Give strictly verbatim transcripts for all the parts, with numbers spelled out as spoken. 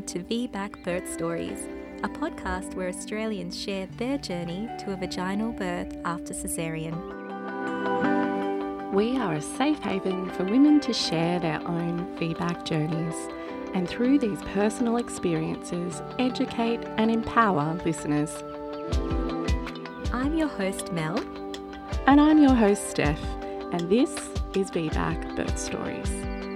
to VBAC Birth Stories, a podcast where Australians share their journey to a vaginal birth after caesarean. We are a safe haven for women to share their own VBAC journeys, and through these personal experiences, educate and empower listeners. I'm your host, Mel. And I'm your host, Steph, and this is VBAC Birth Stories.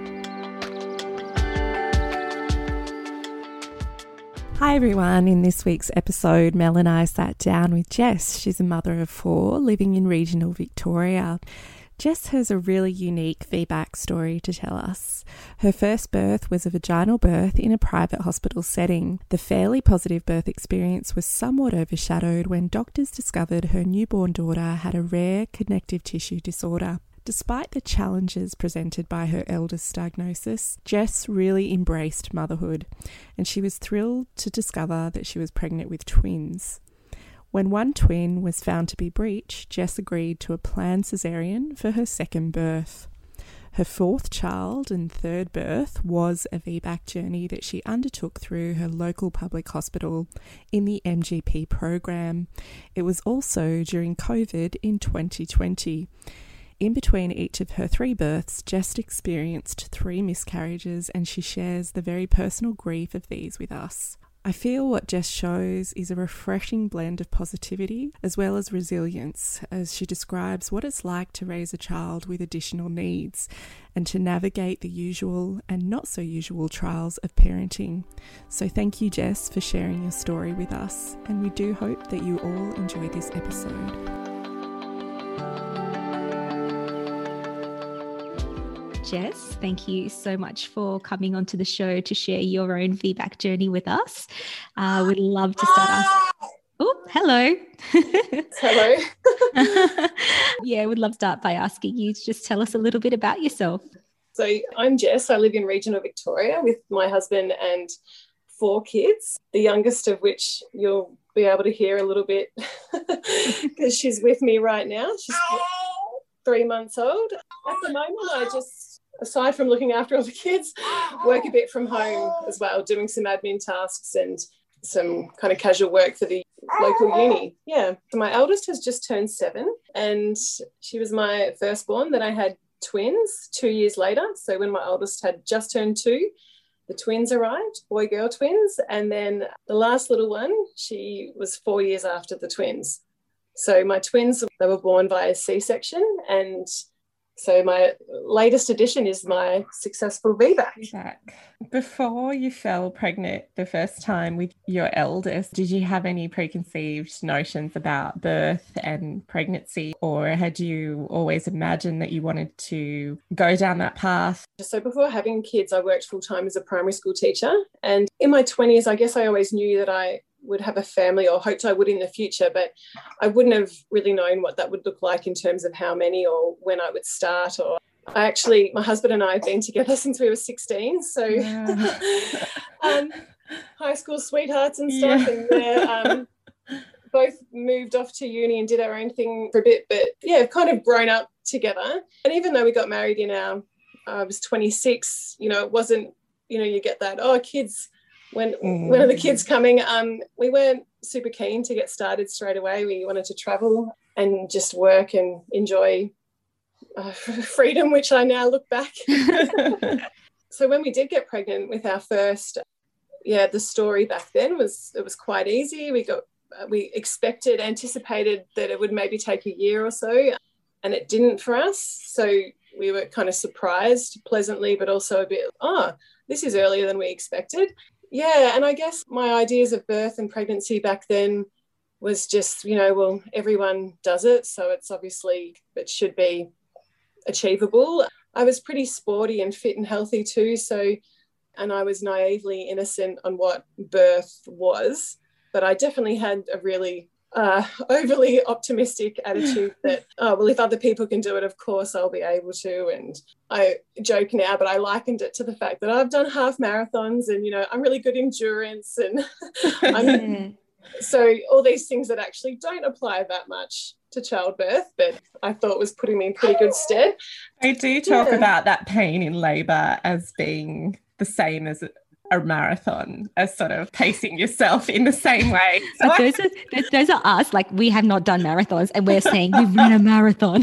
Hi everyone, in this week's episode, Mel and I sat down with Jess. She's a mother of four living in regional Victoria. Jess has a really unique VBAC story to tell us. Her first birth was a vaginal birth in a private hospital setting. The fairly positive birth experience was somewhat overshadowed when doctors discovered her newborn daughter had a rare connective tissue disorder. Despite the challenges presented by her eldest diagnosis, Jess really embraced motherhood, and she was thrilled to discover that she was pregnant with twins. When one twin was found to be breech, Jess agreed to a planned caesarean for her second birth. Her fourth child and third birth was a VBAC journey that she undertook through her local public hospital in the M G P program. It was also during COVID in twenty twenty. In between each of her three births, Jess experienced three miscarriages, and she shares the very personal grief of these with us. I feel what Jess shows is a refreshing blend of positivity as well as resilience, as she describes what it's like to raise a child with additional needs and to navigate the usual and not so usual trials of parenting. So thank you, Jess, for sharing your story with us, and we do hope that you all enjoy this episode. Jess, thank you so much for coming onto the show to share your own VBAC journey with us. Uh, we'd love to start us. Oh, hello. Hello. Yeah, we'd love to start by asking you to just tell us a little bit about yourself. So I'm Jess. I live in regional Victoria with my husband and four kids, the youngest of which you'll be able to hear a little bit because she's with me right now. She's three months old. At the moment, I just, aside from looking after all the kids, work a bit from home as well, doing some admin tasks and some kind of casual work for the local uni. Yeah. So my eldest has just turned seven, and she was my firstborn. Then I had twins two years later. So when my oldest had just turned two, the twins arrived, boy-girl twins. And then the last little one, she was four years after the twins. So my twins, they were born via C-section, and so my latest addition is my successful VBAC. Before you fell pregnant the first time with your eldest, did you have any preconceived notions about birth and pregnancy, or had you always imagined that you wanted to go down that path? So before having kids, I worked full-time as a primary school teacher, and in my twenties, I guess I always knew that I would have a family, or hoped I would in the future, but I wouldn't have really known what that would look like in terms of how many or when I would start. Or I actually, my husband and I have been together since we were sixteen, so yeah. um, high school sweethearts and stuff, yeah. and we're um, both moved off to uni and did our own thing for a bit, but yeah, kind of grown up together. And even though we got married in our, I was twenty-six, you know, it wasn't, you know, you get that, oh, kids, When mm. when are the kids coming? Um, we weren't super keen to get started straight away. We wanted to travel and just work and enjoy uh, freedom, which I now look back. So when we did get pregnant with our first, yeah, the story back then was it was quite easy. We got uh, we expected, anticipated that it would maybe take a year or so, and it didn't for us. So we were kind of surprised pleasantly, but also a bit, oh, this is earlier than we expected. Yeah, and I guess my ideas of birth and pregnancy back then was just, you know, well, everyone does it, so it's obviously, it should be achievable. I was pretty sporty and fit and healthy too, so, and I was naively innocent on what birth was, but I definitely had a really uh, overly optimistic attitude that, oh, well, if other people can do it, of course I'll be able to. And I joke now, but I likened it to the fact that I've done half marathons and, you know, I'm really good endurance. And I'm, so all these things that actually don't apply that much to childbirth, but I thought was putting me in pretty good stead. I do talk yeah. about that pain in labour as being the same as a marathon as sort of pacing yourself in the same way. So but those, are, those, those are us. Like, we have not done marathons and we're saying we've run a marathon.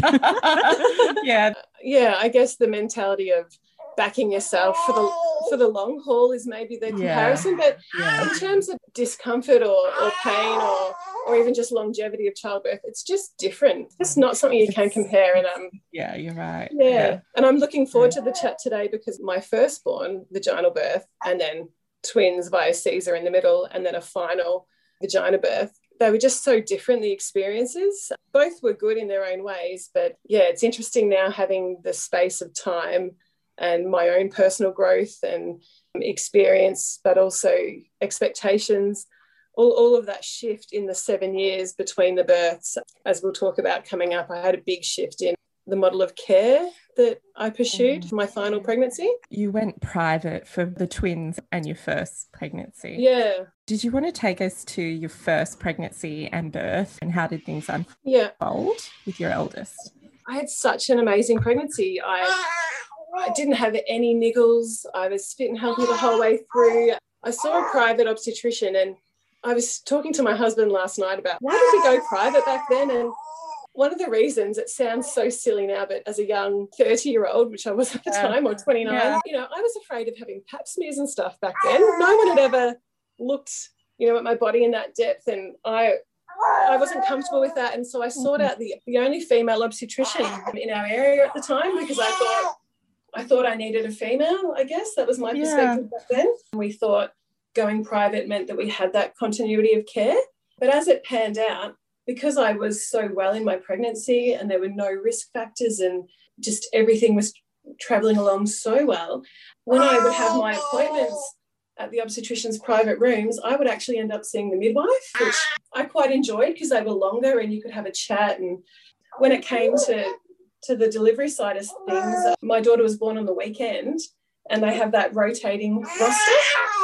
yeah. Yeah, I guess the mentality of backing yourself for the for the long haul is maybe the comparison. Yeah. But yeah. in terms of discomfort or, or pain or or even just longevity of childbirth, it's just different. It's not something you can compare. And um, yeah, you're right. Yeah. yeah. And I'm looking forward to the chat today because my firstborn, vaginal birth, and then twins via Caesar in the middle, and then a final vagina birth. They were just so different, the experiences. Both were good in their own ways. But yeah, it's interesting now having the space of time and my own personal growth and experience, but also expectations, all, all of that shift in the seven years between the births. As we'll talk about coming up, I had a big shift in the model of care that I pursued for my final pregnancy. You went private for the twins and your first pregnancy. Yeah. Did you want to take us to your first pregnancy and birth, and how did things unfold yeah. with your eldest? I had such an amazing pregnancy. I I didn't have any niggles. I was fit and healthy the whole way through. I saw a private obstetrician, and I was talking to my husband last night about why did we go private back then? And one of the reasons, it sounds so silly now, but as a young thirty-year-old, which I was at the time, or twenty-nine, yeah. you know, I was afraid of having pap smears and stuff back then. No one had ever looked, you know, at my body in that depth, and I I wasn't comfortable with that. And so I sought out the, the only female obstetrician in our area at the time because I thought, I thought I needed a female, I guess. That was my yeah. perspective back then. We thought going private meant that we had that continuity of care. But as it panned out, because I was so well in my pregnancy and there were no risk factors and just everything was travelling along so well, when I would have my appointments at the obstetrician's private rooms, I would actually end up seeing the midwife, which I quite enjoyed because they were longer and you could have a chat. And when it came to to the delivery side of things, my daughter was born on the weekend and they have that rotating roster.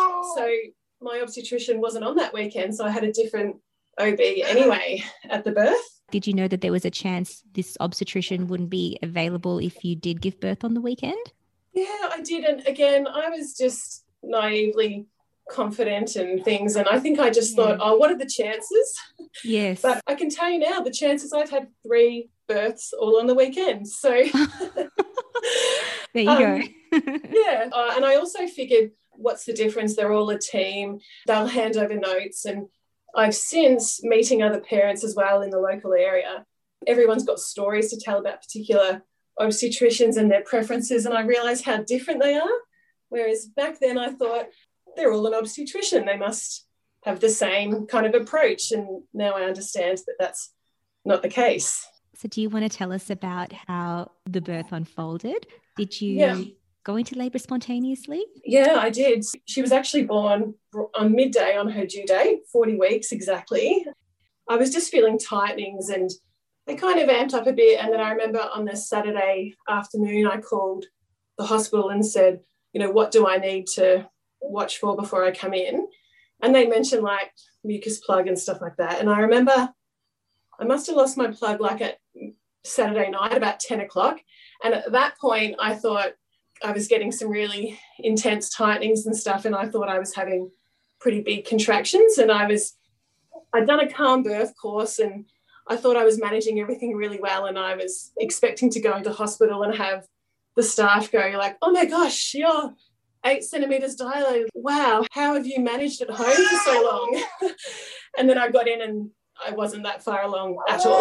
So my obstetrician wasn't on that weekend, so I had a different O B anyway at the birth. Did you know that there was a chance this obstetrician wouldn't be available if you did give birth on the weekend? Yeah, I did. And again, I was just naively confident and things. And I think I just yeah. thought, oh, what are the chances? Yes. But I can tell you now, the chances, I've had three births all on the weekend. So there you um, go. yeah. Uh, and I also figured, what's the difference? They're all a team. They'll hand over notes. And I've since, meeting other parents as well in the local area, everyone's got stories to tell about particular obstetricians and their preferences. And I realised how different they are. Whereas back then I thought they're all an obstetrician. They must have the same kind of approach. And now I understand that that's not the case. So do you want to tell us about how the birth unfolded? Did you yeah. go into labour spontaneously? Yeah, I did. She was actually born on midday on her due date, forty weeks exactly. I was just feeling tightenings and they kind of amped up a bit. And then I remember on the Saturday afternoon, I called the hospital and said, you know, what do I need to watch for before I come in? And they mentioned like mucus plug and stuff like that. And I remember I must have lost my plug like at Saturday night about ten o'clock. And at that point, I thought I was getting some really intense tightenings and stuff. And I thought I was having pretty big contractions. And I was, I'd done a calm birth course and I thought I was managing everything really well. And I was expecting to go into hospital and have the staff go like, oh my gosh, you're eight centimetres dilated. Wow, how have you managed at home for so long? And then I got in and I wasn't that far along at all.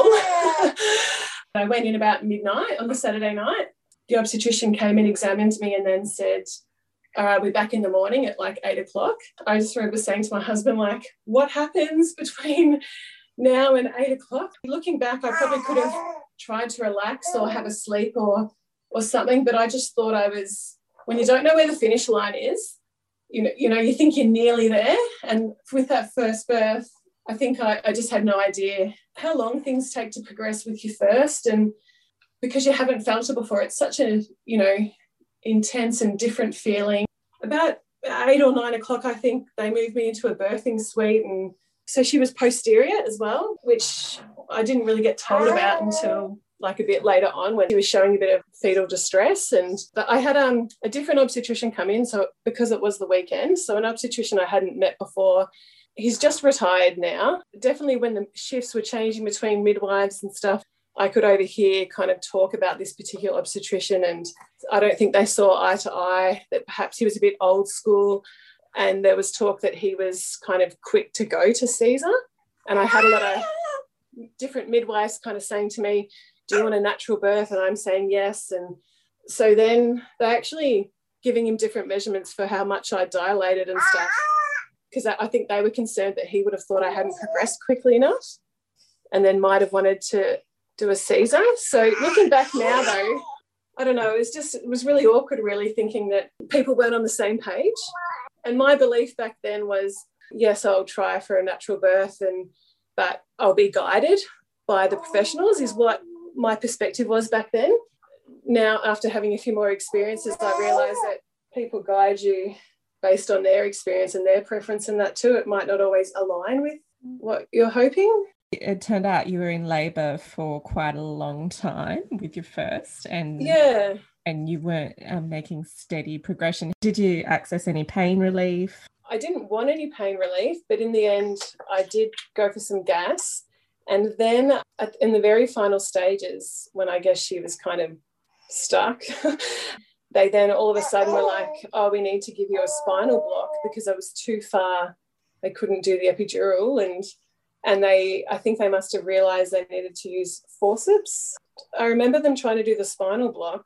I went in about midnight on the Saturday night. The obstetrician came and examined me and then said, all right, we're back in the morning at like eight o'clock. I just remember saying to my husband, like, what happens between now and eight o'clock? Looking back, I probably could have tried to relax or have a sleep or or something, but I just thought I was, when you don't know where the finish line is, you know, you know, you think you're nearly there. And with that first birth, I think I, I just had no idea how long things take to progress with your first. And because you haven't felt it before, it's such a, you know, intense and different feeling. About eight or nine o'clock, I think they moved me into a birthing suite. And so she was posterior as well, which I didn't really get told about until like a bit later on when he was showing a bit of fetal distress. And but I had um, a different obstetrician come in, so because it was the weekend, so an obstetrician I hadn't met before. He's just retired now. Definitely when the shifts were changing between midwives and stuff, I could overhear kind of talk about this particular obstetrician, and I don't think they saw eye to eye, that perhaps he was a bit old school, and there was talk that he was kind of quick to go to Caesar. And I had a lot of different midwives kind of saying to me, do you want a natural birth? And I'm saying yes. And so then they're actually giving him different measurements for how much I dilated and stuff, because I think they were concerned that he would have thought I hadn't progressed quickly enough and then might have wanted to do a Caesar. So looking back now, though, I don't know, it was just, it was really awkward really thinking that people weren't on the same page. And my belief back then was, yes, I'll try for a natural birth, and but I'll be guided by the professionals is what my perspective was back then. Now, after having a few more experiences, I realise that people guide you based on their experience and their preference, and that too, it might not always align with what you're hoping. It turned out you were in labour for quite a long time with your first, and yeah, and you weren't um, making steady progression. Did you access any pain relief? I didn't want any pain relief, but in the end, I did go for some gas. And then at, in the very final stages, when I guess she was kind of stuck, they then all of a sudden were like, oh, we need to give you a spinal block because I was too far. They couldn't do the epidural, and and they, I think they must have realised they needed to use forceps. I remember them trying to do the spinal block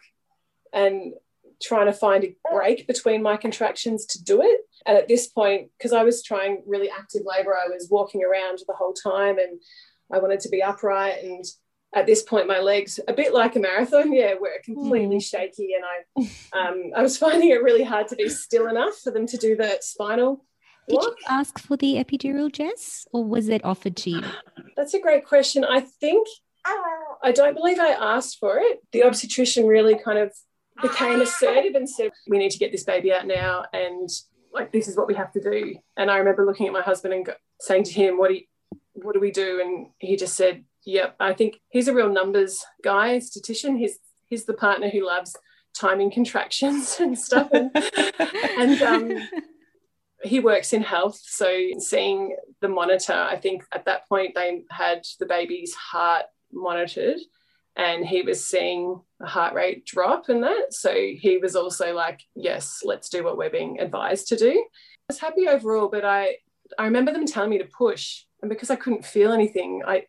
and trying to find a break between my contractions to do it. And at this point, because I was trying really active labour, I was walking around the whole time and I wanted to be upright. And at this point, my legs, a bit like a marathon, yeah, were completely mm. shaky. And I um, I was finding it really hard to be still enough for them to do the spinal block. Did you ask for the epidural, Jess, or was it offered to you? That's a great question. I think, I don't believe I asked for it. The obstetrician really kind of became assertive and said, we need to get this baby out now, and like this is what we have to do. And I remember looking at my husband and go, saying to him, what do you, what do we do? And he just said, yep. I think he's a real numbers guy, statistician. He's he's the partner who loves timing contractions and stuff. And, and um, he works in health, so seeing the monitor, I think at that point they had the baby's heart monitored, and he was seeing the heart rate drop and that. So he was also like, yes, let's do what we're being advised to do. I was happy overall, but I, I remember them telling me to push. And because I couldn't feel anything, I,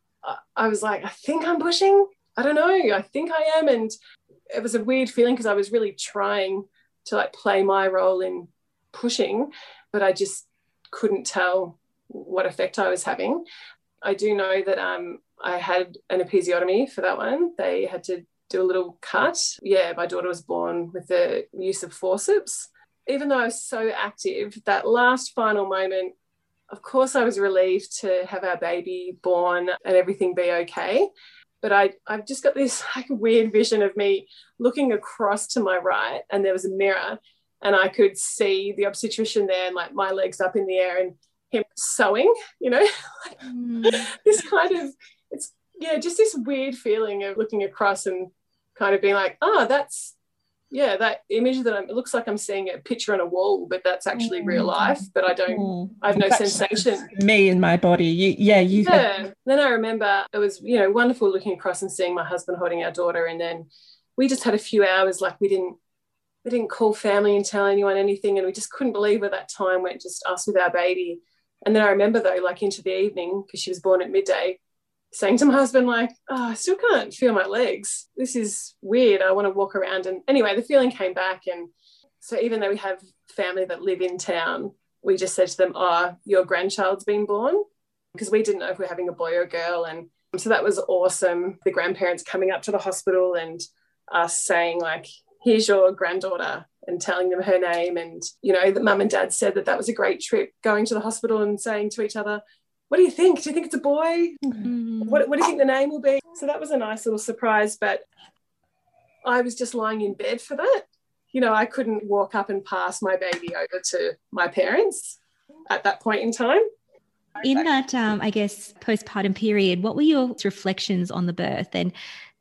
I was like, I think I'm pushing. I don't know. I think I am. And it was a weird feeling because I was really trying to like play my role in pushing, but I just couldn't tell what effect I was having. I do know that um, I had an episiotomy for that one. They had to do a little cut. Yeah, my daughter was born with the use of forceps. Even though I was so active, that last final moment, of course I was relieved to have our baby born and everything be okay. But I, I've just got this like weird vision of me looking across to my right, and there was a mirror, and I could see the obstetrician there and like my legs up in the air and him sewing, you know, mm. this kind of, it's, yeah, just this weird feeling of looking across and kind of being like, oh, that's, yeah, that image that I'm, it looks like I'm seeing a picture on a wall, but that's actually mm. real life, but I don't, mm. I have no that's sensation. Me in my body. You, yeah, you. Yeah. Have... Then I remember it was, you know, wonderful looking across and seeing my husband holding our daughter. And then we just had a few hours, like we didn't, we didn't call family and tell anyone anything. And we just couldn't believe where that time went, just us with our baby. And then I remember though, like into the evening, because she was born at midday, saying to my husband, like, oh, I still can't feel my legs. This is weird. I want to walk around. And anyway, the feeling came back. And so even though we have family that live in town, we just said to them, oh, your grandchild's been born, because we didn't know if we were having a boy or a girl. And so that was awesome. The grandparents coming up to the hospital and us saying like, here's your granddaughter, and telling them her name. And, you know, the mum and dad said that that was a great trip, going to the hospital and saying to each other, what do you think? Do you think it's a boy? Mm-hmm. What, what do you think the name will be? So that was a nice little surprise, but I was just lying in bed for that. You know, I couldn't walk up and pass my baby over to my parents at that point in time. In that, um, I guess, postpartum period, what were your reflections on the birth? And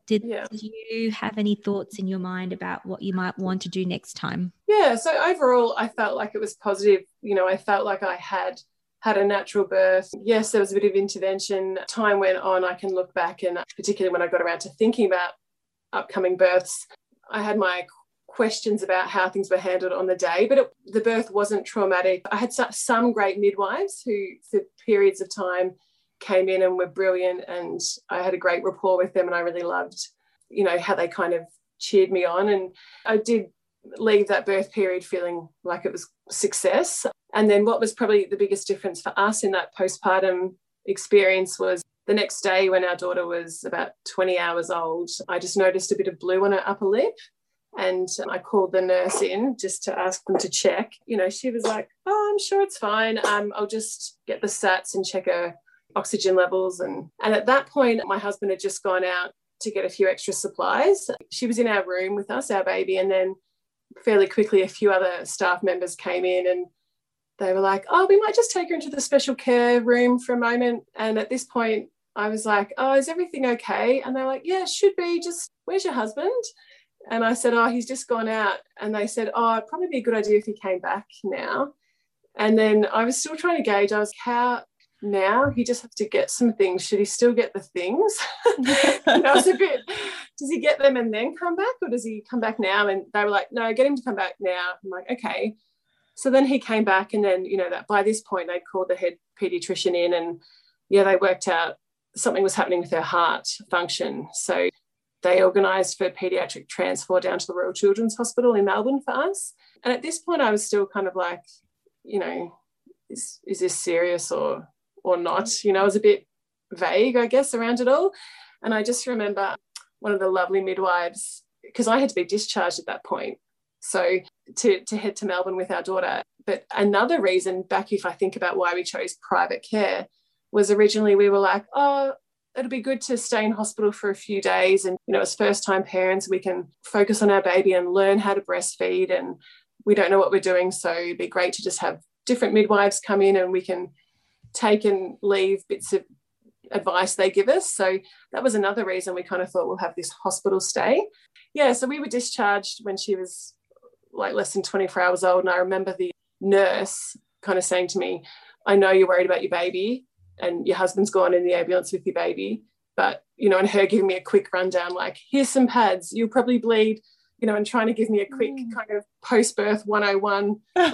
Did, yeah. did you have any thoughts in your mind about what you might want to do next time? Yeah, so overall, I felt like it was positive. You know, I felt like I had had a natural birth. Yes, there was a bit of intervention. Time went on. I can look back, and particularly when I got around to thinking about upcoming births, I had my questions about how things were handled on the day, but it, the birth wasn't traumatic. I had some great midwives who, for periods of time, came in and were brilliant, and I had a great rapport with them, and I really loved, you know, how they kind of cheered me on. And I did leave that birth period feeling like it was success. And then what was probably the biggest difference for us in that postpartum experience was the next day, when our daughter was about twenty hours old, I just noticed a bit of blue on her upper lip. And I called the nurse in just to ask them to check. You know, she was like, oh, I'm sure it's fine. Um, I'll just get the sats and check her oxygen levels. And, and at that point, my husband had just gone out to get a few extra supplies. She was in our room with us, our baby, and then fairly quickly a few other staff members came in, and they were like, oh, we might just take her into the special care room for a moment. And at this point, I was like, oh, is everything okay? And they're like, yeah, should be. Just, where's your husband? And I said, oh, he's just gone out. And they said, oh, it'd probably be a good idea if he came back now. And then I was still trying to gauge, I was, how now? He just has to get some things. Should he still get the things? And I was a bit, does he get them and then come back, or does he come back now? And they were like, no, get him to come back now. I'm like, okay. So then he came back, and then, you know, that by this point they'd called the head paediatrician in, and yeah, they worked out something was happening with her heart function. So they organised for paediatric transfer down to the Royal Children's Hospital in Melbourne for us. And at this point I was still kind of like, you know, is, is this serious or or not? You know, I was a bit vague, I guess, around it all. And I just remember one of the lovely midwives, because I had to be discharged at that point, so to, to head to Melbourne with our daughter. But another reason, back if I think about why we chose private care, was originally we were like, oh, it'll be good to stay in hospital for a few days. And, you know, as first-time parents, we can focus on our baby and learn how to breastfeed, and we don't know what we're doing. So it'd be great to just have different midwives come in, and we can take and leave bits of advice they give us. So that was another reason we kind of thought we'll have this hospital stay. Yeah, so we were discharged when she was like less than twenty-four hours old. And I remember the nurse kind of saying to me, I know you're worried about your baby and your husband's gone in the ambulance with your baby, but, you know, and her giving me a quick rundown, like, here's some pads, you'll probably bleed, you know, and trying to give me a quick mm. kind of post-birth one oh one.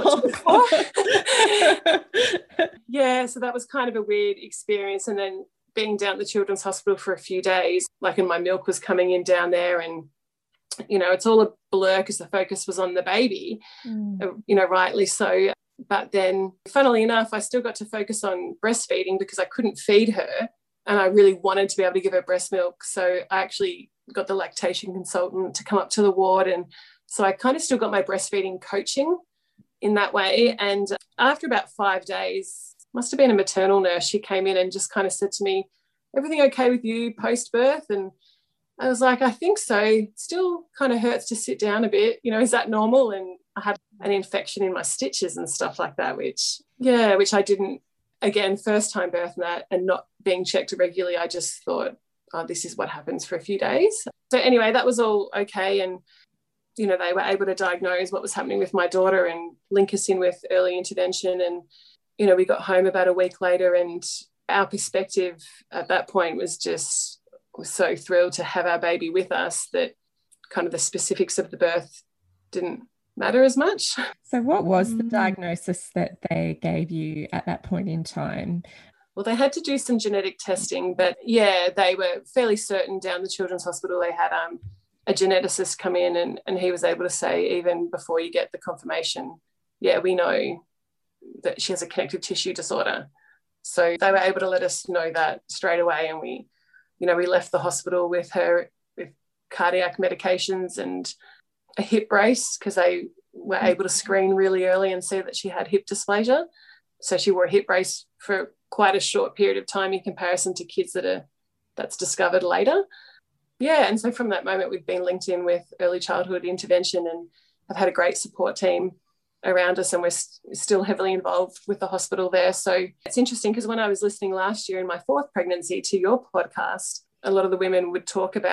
Yeah, so that was kind of a weird experience. And then being down at the Children's Hospital for a few days, like, and my milk was coming in down there, and, you know, it's all a blur because the focus was on the baby, mm. you know, rightly so. But then, funnily enough, I still got to focus on breastfeeding because I couldn't feed her, and I really wanted to be able to give her breast milk. So I actually got the lactation consultant to come up to the ward, and so I kind of still got my breastfeeding coaching in that way. And after about five days, must have been a maternal nurse, she came in and just kind of said to me, everything okay with you post-birth? And I was like, I think so. Still kind of hurts to sit down a bit, you know, is that normal? And I had an infection in my stitches and stuff like that, which, yeah, which I didn't, again, first time birth and that, and not being checked regularly, I just thought, oh, this is what happens for a few days. So anyway, that was all okay. And, you know, they were able to diagnose what was happening with my daughter and link us in with early intervention. And, you know, we got home about a week later, and our perspective at that point was just, was so thrilled to have our baby with us that kind of the specifics of the birth didn't matter as much. So what was the diagnosis that they gave you at that point in time? Well, they had to do some genetic testing, but yeah, they were fairly certain down the Children's Hospital they had um, a geneticist come in, and, and he was able to say, even before you get the confirmation, yeah, we know that she has a connective tissue disorder. So they were able to let us know that straight away, and we, you know, we left the hospital with her with cardiac medications and a hip brace because they were able to screen really early and see that she had hip dysplasia. So she wore a hip brace for quite a short period of time in comparison to kids that are that's discovered later. Yeah, and so from that moment we've been linked in with early childhood intervention and have had a great support team around us, and we're st- still heavily involved with the hospital there. So it's interesting because when I was listening last year in my fourth pregnancy to your podcast, a lot of the women would talk about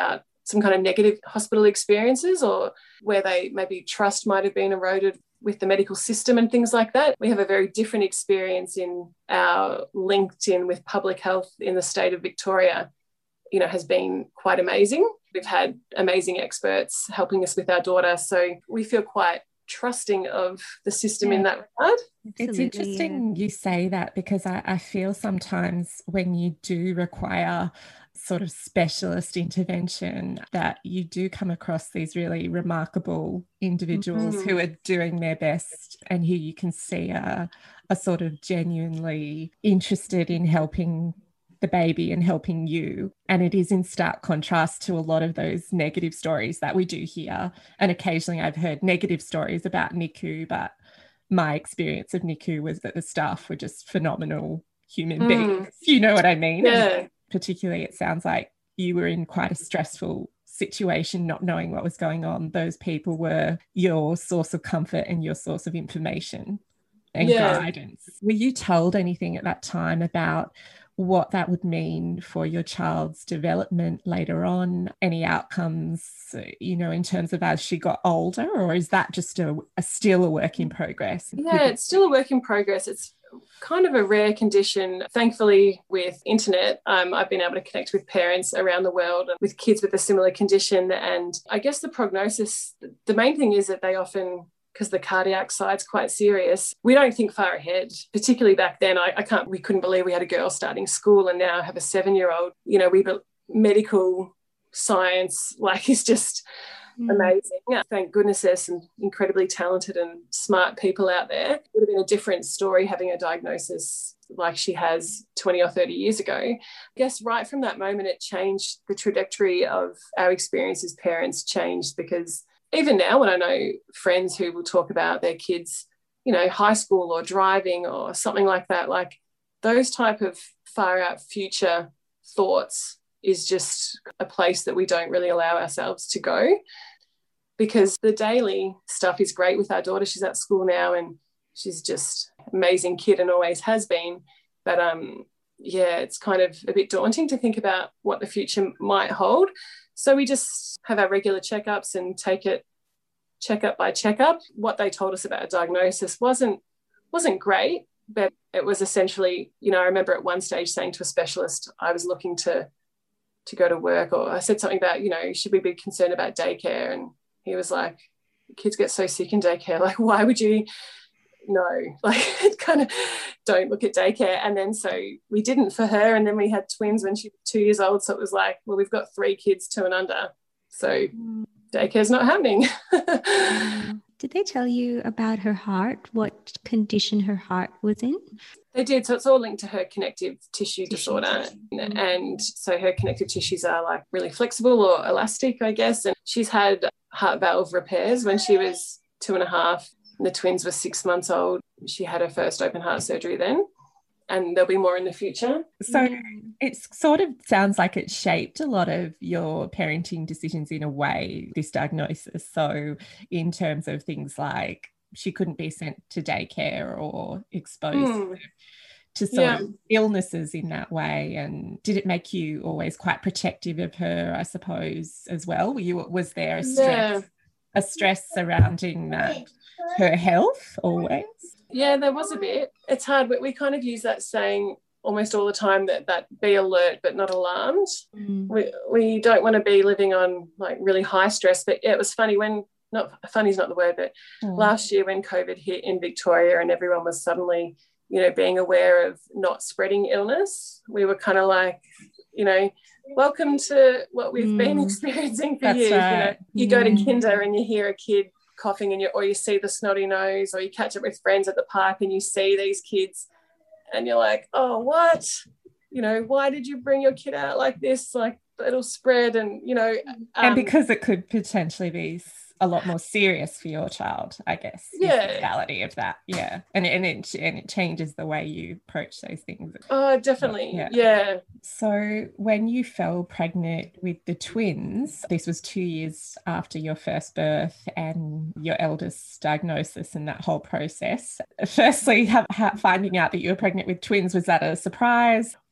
some kind of negative hospital experiences, or where they maybe trust might have been eroded with the medical system and things like that. We have a very different experience in our LinkedIn with public health in the state of Victoria. You know, has been quite amazing. We've had amazing experts helping us with our daughter. So we feel quite trusting of the system yeah. in that regard. It's interesting yeah. you say that, because I, I feel sometimes when you do require sort of specialist intervention, that you do come across these really remarkable individuals mm-hmm. who are doing their best, and who you can see are, are sort of genuinely interested in helping the baby and helping you. And it is in stark contrast to a lot of those negative stories that we do hear. And occasionally I've heard negative stories about N I C U, but my experience of N I C U was that the staff were just phenomenal human mm. beings. You know what I mean? Yeah. And particularly, it sounds like you were in quite a stressful situation, not knowing what was going on. Those people were your source of comfort and your source of information and yeah. guidance. Were you told anything at that time about what that would mean for your child's development later on, any outcomes, you know, in terms of as she got older, or is that just a, a still a work in progress? Yeah, it's still a work in progress. It's kind of a rare condition. Thankfully, with internet, um, I've been able to connect with parents around the world with kids with a similar condition. And I guess the prognosis, the main thing is that they often, because the cardiac side's quite serious, we don't think far ahead, particularly back then. I, I can't, we couldn't believe we had a girl starting school and now have a seven-year-old. You know, we medical science, like, is just mm. amazing. Yeah, thank goodness there's some incredibly talented and smart people out there. It would have been a different story having a diagnosis like she has twenty or thirty years ago. I guess right from that moment, it changed the trajectory of our experience as parents changed, because even now when I know friends who will talk about their kids, you know, high school or driving or something like that, like those type of far out future thoughts is just a place that we don't really allow ourselves to go, because the daily stuff is great with our daughter. She's at school now and she's just an amazing kid and always has been. But um, yeah, it's kind of a bit daunting to think about what the future might hold. So we just have our regular checkups and take it checkup by checkup. What they told us about a diagnosis wasn't wasn't great, but it was essentially, you know, I remember at one stage saying to a specialist, I was looking to to go to work, or I said something about, you know, should we be concerned about daycare? And he was like, kids get so sick in daycare. Like, why would you? No, like, kind of don't look at daycare. And then so we didn't for her. And then we had twins when she was two years old. So it was like, well, we've got three kids, two and under. So daycare's not happening. Did they tell you about her heart, what condition her heart was in? They did. So it's all linked to her connective tissue, tissue disorder. Mm-hmm. And so her connective tissues are like really flexible or elastic, I guess. And she's had heart valve repairs when she was two and a half. The twins were six months old. She had her first open heart surgery then, and there'll be more in the future. So it sort of sounds like it shaped a lot of your parenting decisions in a way, this diagnosis. So in terms of things like she couldn't be sent to daycare or exposed mm. to sort yeah. of illnesses in that way. And did it make you always quite protective of her, I suppose, as well? Were you, was there a stress, yeah. a stress surrounding that? Her health always? Yeah, there was a bit. It's hard, but we kind of use that saying almost all the time, that that be alert but not alarmed. Mm. We we don't want to be living on like really high stress. But yeah, it was funny when, not funny is not the word, but mm. last year when COVID hit in Victoria and everyone was suddenly, you know, being aware of not spreading illness, we were kind of like, you know, welcome to what we've mm. been experiencing for That's years. Right. You know, you mm. go to kinder and you hear a kid coughing and you, or you see the snotty nose, or you catch up with friends at the park and you see these kids and you're like, oh, what? You know, why did you bring your kid out like this? Like, it'll spread. And, you know. Um, and because it could potentially be a lot more serious for your child, I guess. Yeah. Is the reality of that. Yeah. And, and, it, and it changes the way you approach those things. Oh, definitely. Yeah. yeah. So when you fell pregnant with the twins, this was two years after your first birth and your eldest diagnosis and that whole process. Firstly, have, have, finding out that you were pregnant with twins, was that a surprise?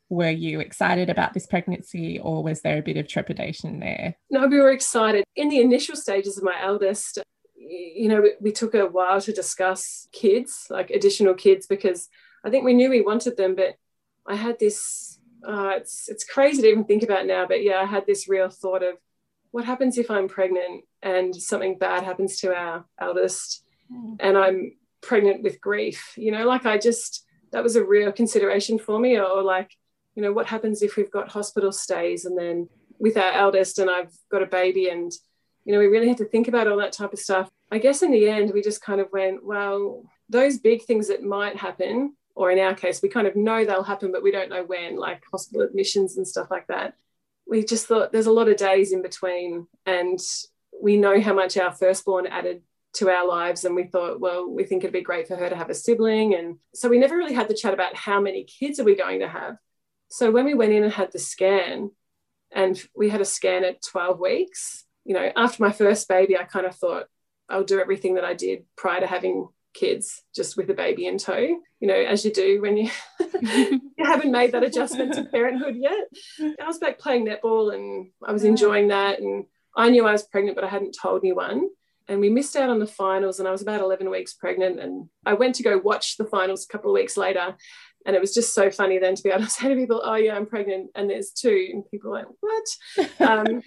Were you excited about this pregnancy, or was there a bit of trepidation there? No, we were excited. In the initial stages of my eldest, you know, we, we took a while to discuss kids, like additional kids, because I think we knew we wanted them, but I had this, uh, it's, it's crazy to even think about now, but yeah, I had this real thought of what happens if I'm pregnant and something bad happens to our eldest mm. and I'm pregnant with grief, you know, like I just, that was a real consideration for me. Or like, you know, what happens if we've got hospital stays and then with our eldest and I've got a baby, and, you know, we really had to think about all that type of stuff. I guess in the end, we just kind of went, well, those big things that might happen, or in our case, we kind of know they'll happen, but we don't know when, like hospital admissions and stuff like that. We just thought there's a lot of days in between, and we know how much our firstborn added to our lives, and we thought, well, we think it'd be great for her to have a sibling. And so we never really had the chat about how many kids are we going to have. So when we went in and had the scan, and we had a scan at twelve weeks, you know, after my first baby, I kind of thought I'll do everything that I did prior to having kids, just with a baby in tow, you know, as you do when you, you haven't made that adjustment to parenthood yet. I was back playing netball and I was enjoying that, and I knew I was pregnant, but I hadn't told anyone. And we missed out on the finals, and I was about eleven weeks pregnant, and I went to go watch the finals a couple of weeks later, and it was just so funny then to be able to say to people, oh yeah, I'm pregnant and there's two, and people were like, what? Um,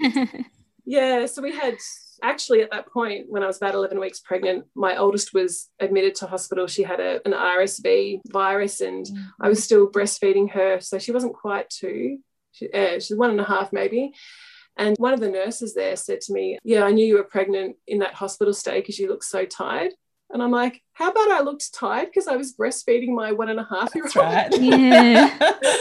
yeah, so we had, actually at that point when I was about eleven weeks pregnant, my oldest was admitted to hospital. She had a, an R S V virus, and mm-hmm. I was still breastfeeding her, so she wasn't quite two, she, uh, she's one and a half maybe. And one of the nurses there said to me, yeah, I knew you were pregnant in that hospital stay because you look so tired. And I'm like, how about I looked tired because I was breastfeeding my one and a half year old? That's right. Yeah.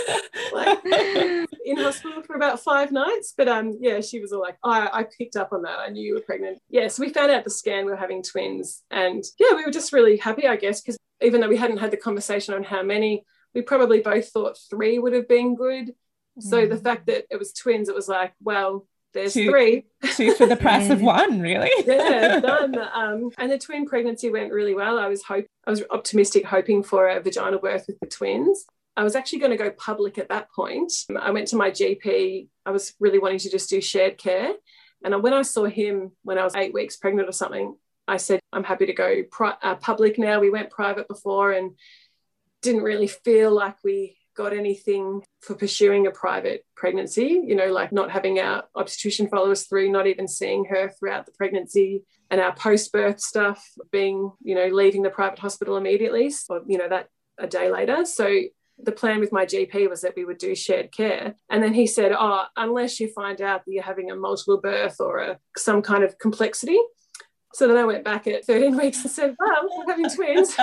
Like, in hospital for about five nights. But um, yeah, she was all like, I, I picked up on that. I knew you were pregnant. Yeah, so we found out the scan we were having twins. And yeah, we were just really happy, I guess, because even though we hadn't had the conversation on how many, we probably both thought three would have been good. So the fact that it was twins, it was like, well, there's two, three. Two for the price yeah. of one, really. Yeah, done. Um, and the twin pregnancy went really well. I was hope I was optimistic, hoping for a vaginal birth with the twins. I was actually going to go public at that point. I went to my G P. I was really wanting to just do shared care. And when I saw him when I was eight weeks pregnant or something, I said, I'm happy to go pri- uh, public now. We went private before and didn't really feel like we got anything for pursuing a private pregnancy, you know, like not having our obstetrician follow us through, not even seeing her throughout the pregnancy, and our post-birth stuff being, you know, leaving the private hospital immediately, or, you know, that a day later. So the plan with my G P was that we would do shared care. And then he said, oh, unless you find out that you're having a multiple birth or a, some kind of complexity. So then I went back at thirteen weeks and said, well, we're having twins.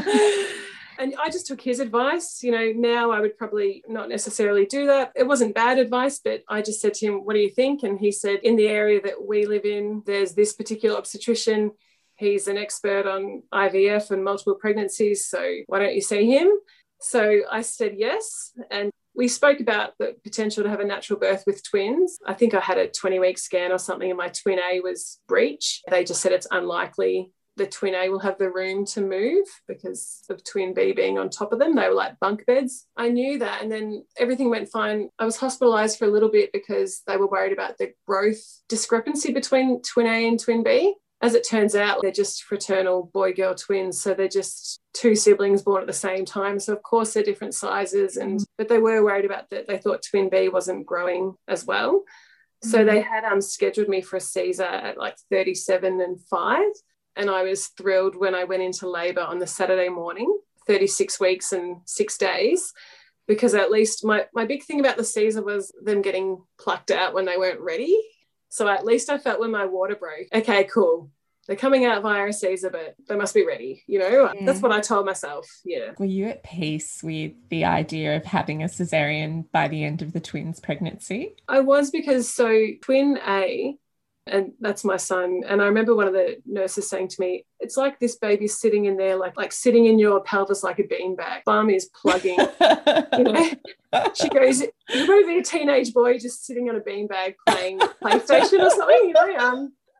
And I just took his advice. You know, now I would probably not necessarily do that. It wasn't bad advice, but I just said to him, what do you think? And he said, in the area that we live in, there's this particular obstetrician. He's an expert on I V F and multiple pregnancies. So why don't you see him? So I said yes. And we spoke about the potential to have a natural birth with twins. I think I had a twenty-week scan or something, and my twin A was breech. They just said it's unlikely the twin A will have the room to move because of twin B being on top of them. They were like bunk beds. I knew that. And then everything went fine. I was hospitalised for a little bit because they were worried about the growth discrepancy between twin A and twin B. As it turns out, they're just fraternal boy-girl twins. So they're just two siblings born at the same time. So, of course, they're different sizes. And but they were worried about that. They thought twin B wasn't growing as well. So they had um, scheduled me for a Caesar at like thirty-seven and five. And I was thrilled when I went into labour on the Saturday morning, thirty-six weeks and six days, because at least my, my big thing about the Caesar was them getting plucked out when they weren't ready. So at least I felt when my water broke, okay, cool. They're coming out via a Caesar, but they must be ready, you know? Yeah. That's what I told myself, yeah. Were you at peace with the idea of having a cesarean by the end of the twins' pregnancy? I was, because so twin A, and that's my son, and I remember one of the nurses saying to me, it's like this baby's sitting in there, like like sitting in your pelvis like a beanbag. Bum is plugging. You know? She goes, you're going to be a teenage boy just sitting on a beanbag playing PlayStation or something, you know? Um,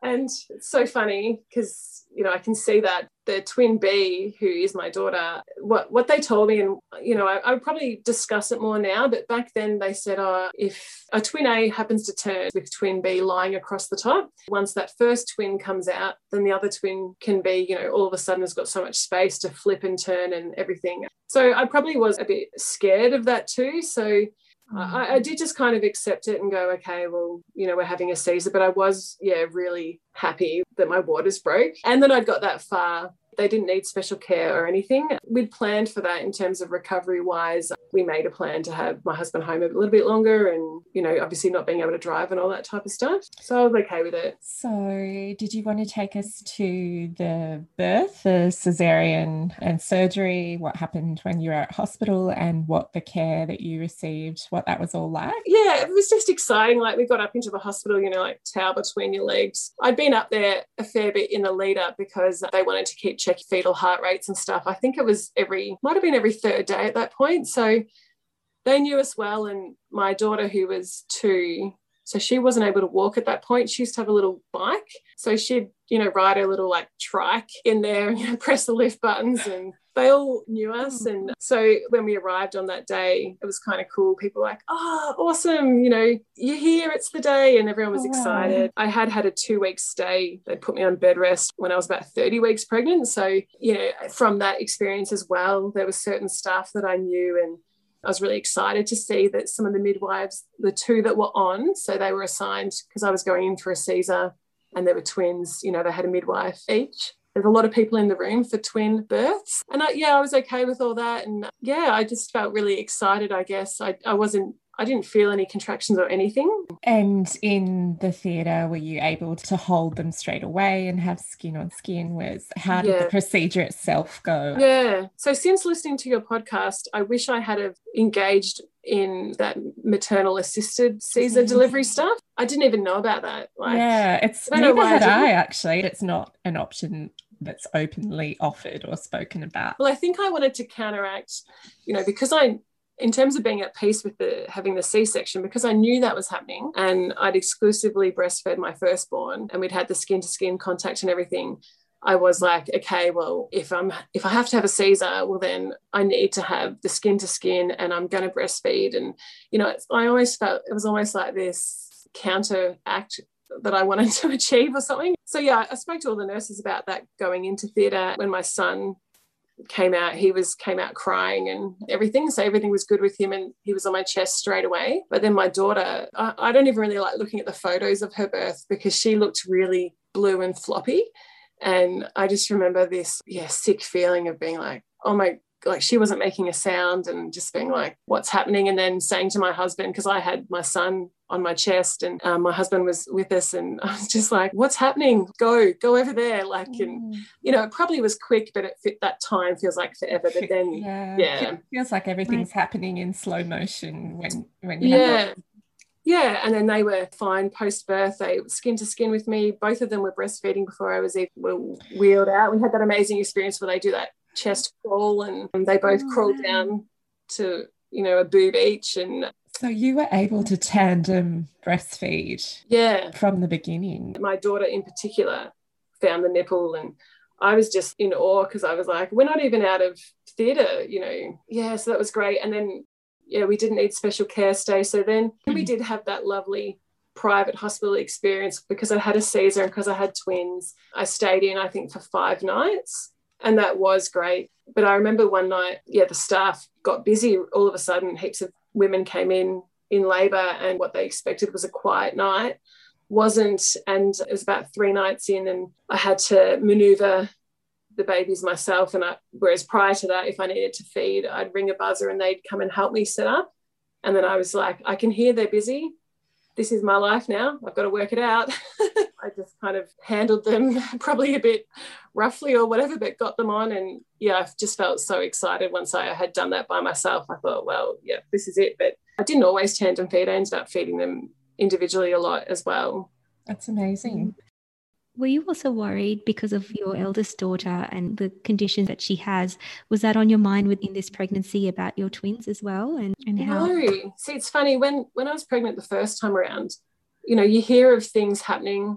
And it's so funny because, you know, I can see that the twin B, who is my daughter, what, what they told me, and, you know, I, I would probably discuss it more now, but back then they said, oh, if a twin A happens to turn with twin B lying across the top, once that first twin comes out, then the other twin can be, you know, all of a sudden has got so much space to flip and turn and everything. So I probably was a bit scared of that too. So I, I did just kind of accept it and go, okay, well, you know, we're having a Caesar, but I was, yeah, really happy that my waters broke and that I'd got that far. They didn't need special care or anything. We'd planned for that in terms of recovery-wise. We made a plan to have my husband home a little bit longer and, you know, obviously not being able to drive and all that type of stuff. So I was okay with it. So did you want to take us to the birth, the cesarean and surgery, what happened when you were at hospital and what the care that you received, what that was all like? Yeah, it was just exciting. Like we got up into the hospital, you know, like towel between your legs. I'd been up there a fair bit in the lead up because they wanted to keep check fetal heart rates and stuff. I think it was every, might have been every third day at that point. So they knew us well. And my daughter, who was two, so she wasn't able to walk at that point. She used to have a little bike. So she'd, you know, ride her little like trike in there and, you know, press the lift buttons, and they all knew us. And so when we arrived on that day, it was kind of cool. People were like, oh, awesome, you know, you're here, it's the day. And everyone was excited. I had had a two-week stay. They put me on bed rest when I was about thirty weeks pregnant. So, you know, from that experience as well, there was certain stuff that I knew, and I was really excited to see that some of the midwives, the two that were on, so they were assigned because I was going in for a Caesar and there were twins, you know, they had a midwife each. There's a lot of people in the room for twin births. And I, yeah, I was okay with all that. And yeah, I just felt really excited, I guess. I, I wasn't, I didn't feel any contractions or anything. And in the theatre, were you able to hold them straight away and have skin on skin? Was how did yeah. the procedure itself go? Yeah. So since listening to your podcast, I wish I had have engaged in that maternal assisted Caesar delivery stuff. I didn't even know about that. Like, yeah, it's neither had I, I actually. It's not an option that's openly offered or spoken about. Well, I think I wanted to counteract, you know, because I, in terms of being at peace with the having the C-section, because I knew that was happening and I'd exclusively breastfed my firstborn and we'd had the skin to skin contact and everything, I was like, okay, well, if I'm if I have to have a Caesar, well, then I need to have the skin to skin and I'm going to breastfeed. And, you know, it's, I always felt it was almost like this counteract that I wanted to achieve or something. So, yeah, I spoke to all the nurses about that going into theatre. When my son came out, he was came out crying and everything. So everything was good with him and he was on my chest straight away. But then my daughter, I, I don't even really like looking at the photos of her birth because she looked really blue and floppy. And I just remember this, yeah, sick feeling of being like, oh my, like she wasn't making a sound and just being like, what's happening? And then saying to my husband, because I had my son on my chest and um, my husband was with us and I was just like, what's happening? Go, go over there. Like, mm. and, you know, it probably was quick, but it fit that time feels like forever. But then, yeah, yeah. It feels like everything's right. happening in slow motion when, when you yeah. have it. Yeah, and then they were fine post-birth. They were skin to skin with me. Both of them were breastfeeding before I was even wheeled out. We had that amazing experience where they do that chest crawl and they both oh, crawled wow. down to, you know, a boob each. And so you were able to tandem breastfeed yeah. from the beginning. My daughter in particular found the nipple and I was just in awe because I was like, we're not even out of theatre, you know. Yeah, so that was great. And then yeah, we didn't need special care stay. So then mm. we did have that lovely private hospital experience because I had a Caesar and because I had twins. I stayed in, I think, for five nights and that was great. But I remember one night, yeah, the staff got busy all of a sudden. Heaps of women came in in labour and what they expected was a quiet night. Wasn't. And it was about three nights in and I had to manoeuvre the babies myself, and I, whereas prior to that, if I needed to feed, I'd ring a buzzer and they'd come and help me set up. And then I was like, I can hear they're busy. This is my life now. I've got to work it out. I just kind of handled them probably a bit roughly or whatever, but got them on. And yeah, I just felt so excited once I had done that by myself. I thought, well, yeah, this is it. But I didn't always tandem feed. I ended up feeding them individually a lot as well. That's amazing. Were you also worried because of your eldest daughter and the conditions that she has? Was that on your mind within this pregnancy about your twins as well? And, and how? No. See, it's funny. When, when I was pregnant the first time around, you know, you hear of things happening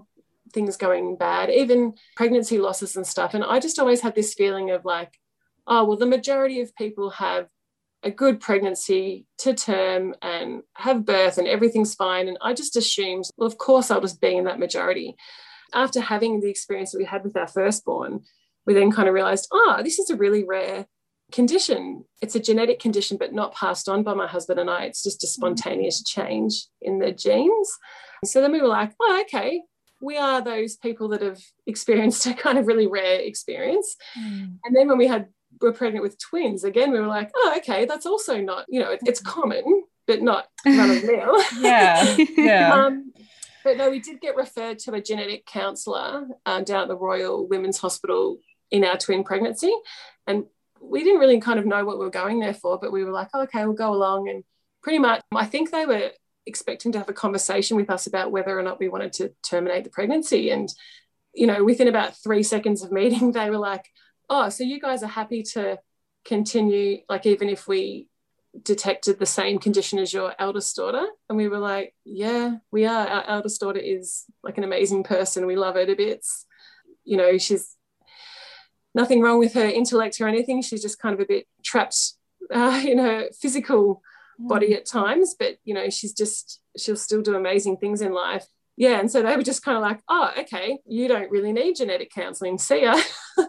things going bad, even pregnancy losses and stuff. And I just always had this feeling of like, oh, well, the majority of people have a good pregnancy to term and have birth and everything's fine. And I just assumed, well, of course I'll just be in that majority. After having the experience that we had with our firstborn, we then kind of realised, oh, this is a really rare condition. It's a genetic condition, but not passed on by my husband and I. It's just a spontaneous change in the genes. So then we were like, oh, okay, we are those people that have experienced a kind of really rare experience. Mm. And then when we had were pregnant with twins, again, we were like, oh, okay, that's also not, you know, it, it's common, but not run of the mill. Yeah, yeah. um, but no, we did get referred to a genetic counsellor um, down at the Royal Women's Hospital in our twin pregnancy. And we didn't really kind of know what we were going there for, but we were like, oh, okay, we'll go along. And pretty much, I think they were expecting to have a conversation with us about whether or not we wanted to terminate the pregnancy. And, you know, within about three seconds of meeting, they were like, oh, so you guys are happy to continue, like even if we detected the same condition as your eldest daughter? And we were like, yeah, we are. Our eldest daughter is like an amazing person. We love her to bits. You know, she's nothing wrong with her intellect or anything. She's just kind of a bit trapped uh, in her physical body at times, but, you know, she's just, she'll still do amazing things in life. Yeah, and so they were just kind of like, oh, okay, you don't really need genetic counselling, see ya.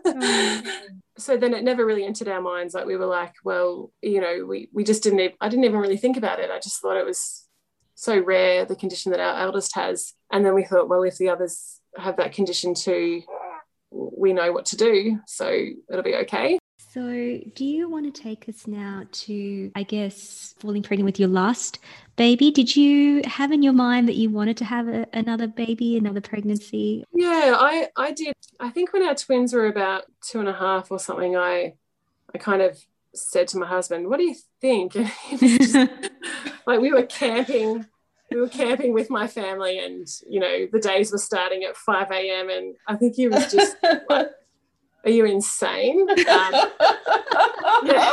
Mm. So then it never really entered our minds. Like we were like, well, you know, we we just didn't, even, I didn't even really think about it. I just thought it was so rare, the condition that our eldest has. And then we thought, well, if the others have that condition too, we know what to do, so it'll be okay. So do you want to take us now to, I guess, falling pregnant with your last baby? Did you have in your mind that you wanted to have a, another baby, another pregnancy? Yeah, I, I did. I think when our twins were about two and a half or something, I I kind of said to my husband, what do you think? And he was just, like we were camping. We were camping with my family and, you know, the days were starting at five a.m. and I think he was just like, are you insane? Um, yeah.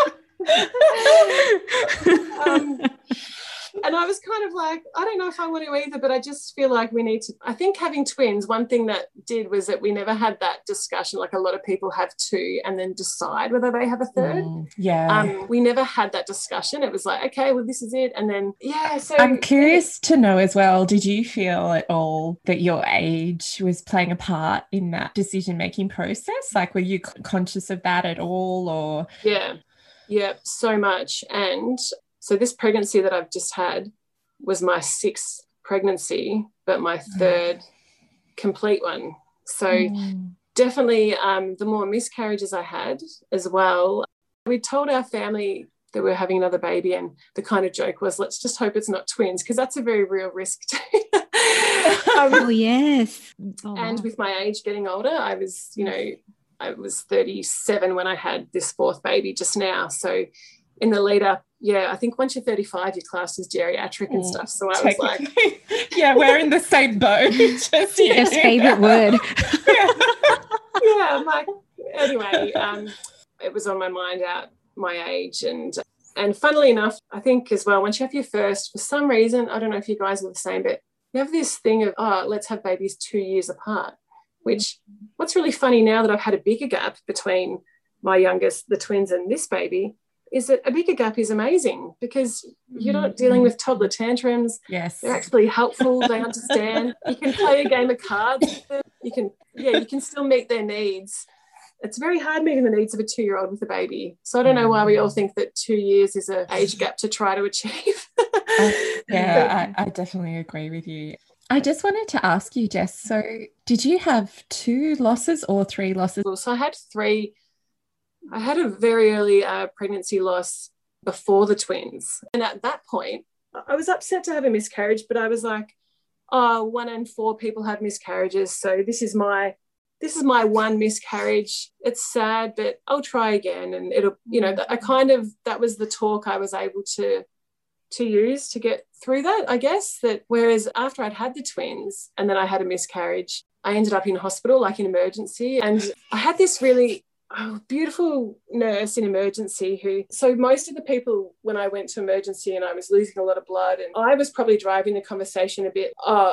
um, and I was kind of like, I don't know if I want to either, but I just feel like we need to, I think having twins, one thing that did was that we never had that discussion like a lot of people have two and then decide whether they have a third. Mm, yeah. Um, we never had that discussion. It was like, okay, well, this is it. And then, yeah. So I'm curious to know as well, did you feel at all that your age was playing a part in that decision-making process? Like, were you conscious of that at all or? Yeah. Yeah, so much. And so this pregnancy that I've just had was my sixth pregnancy, but my third mm. complete one. So mm. definitely um, the more miscarriages I had as well. We told our family that we were having another baby and the kind of joke was, let's just hope it's not twins, because that's a very real risk too. um, oh, yes. Oh, and wow. with my age getting older, I was, you know, I was thirty-seven when I had this fourth baby just now. So in the lead up, yeah, I think once you're thirty-five, you're classed as geriatric and stuff. So I was like, yeah, we're in the same boat. Just you. His favourite word. yeah. yeah, I'm like, anyway, um, it was on my mind at my age. And and funnily enough, I think as well, once you have your first, for some reason, I don't know if you guys are the same, but you have this thing of, oh, let's have babies two years apart, which what's really funny now that I've had a bigger gap between my youngest, the twins, and this baby, is that a bigger gap is amazing because you're not dealing with toddler tantrums. Yes. They're actually helpful. They understand. You can play a game of cards with them. You can, yeah, you can still meet their needs. It's very hard meeting the needs of a two-year-old with a baby. So I don't know why we all think that two years is an age gap to try to achieve. uh, yeah, I, I definitely agree with you. I just wanted to ask you, Jess, so did you have two losses or three losses? So I had three. I had a very early uh, pregnancy loss before the twins. And at that point, I was upset to have a miscarriage, but I was like, oh, one in four people have miscarriages. So this is my, this is my one miscarriage. It's sad, but I'll try again. And it'll, you know, I kind of, that was the talk I was able to, to use to get through that, I guess. That whereas after I'd had the twins and then I had a miscarriage, I ended up in hospital, like in emergency. And I had this really, oh, beautiful nurse in emergency who, so most of the people when I went to emergency and I was losing a lot of blood and I was probably driving the conversation a bit, oh,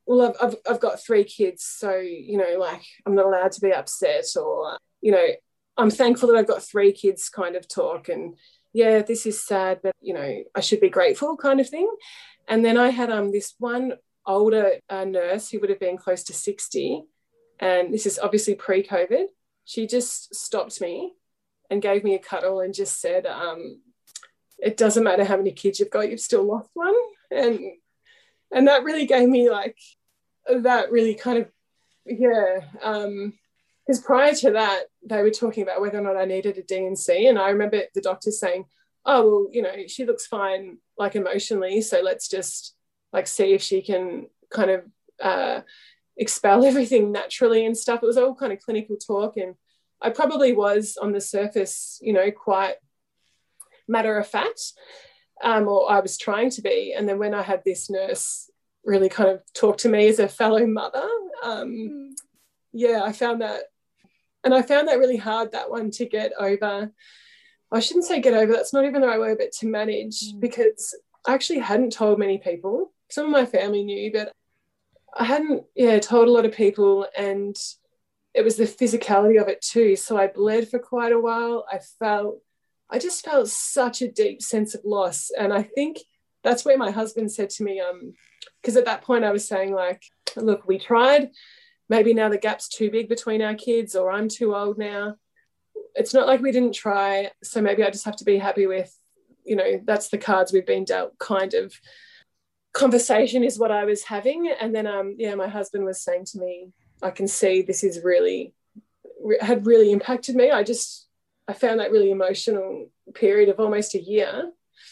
well, I've, I've, I've got three kids, so, you know, like I'm not allowed to be upset, or, you know, I'm thankful that I've got three kids kind of talk, and yeah, this is sad, but, you know, I should be grateful kind of thing. And then I had um this one older uh, nurse who would have been close to sixty, and this is obviously pre-COVID. She just stopped me and gave me a cuddle and just said, um, it doesn't matter how many kids you've got, you've still lost one. And and that really gave me like, that really kind of, yeah, um, because prior to that, they were talking about whether or not I needed a D and C. And I remember the doctor saying, oh, well, you know, she looks fine, like emotionally, so let's just like see if she can kind of uh, expel everything naturally and stuff. It was all kind of clinical talk. And I probably was on the surface, you know, quite matter of fact, um, or I was trying to be. And then when I had this nurse really kind of talk to me as a fellow mother, um, mm. yeah, I found that, and I found that really hard, that one, to get over. I shouldn't say get over, that's not even the right word, but to manage, mm. because I actually hadn't told many people. Some of my family knew, but I hadn't, yeah, told a lot of people, and it was the physicality of it too. So I bled for quite a while. I felt, I just felt such a deep sense of loss. And I think that's where my husband said to me, um, because at that point I was saying like, look, we tried, maybe now the gap's too big between our kids, or I'm too old now. It's not like we didn't try. So maybe I just have to be happy with, you know, that's the cards we've been dealt kind of conversation is what I was having. And then, um, yeah, my husband was saying to me, I can see this is really, had really impacted me. I just, I found that really emotional period of almost a year.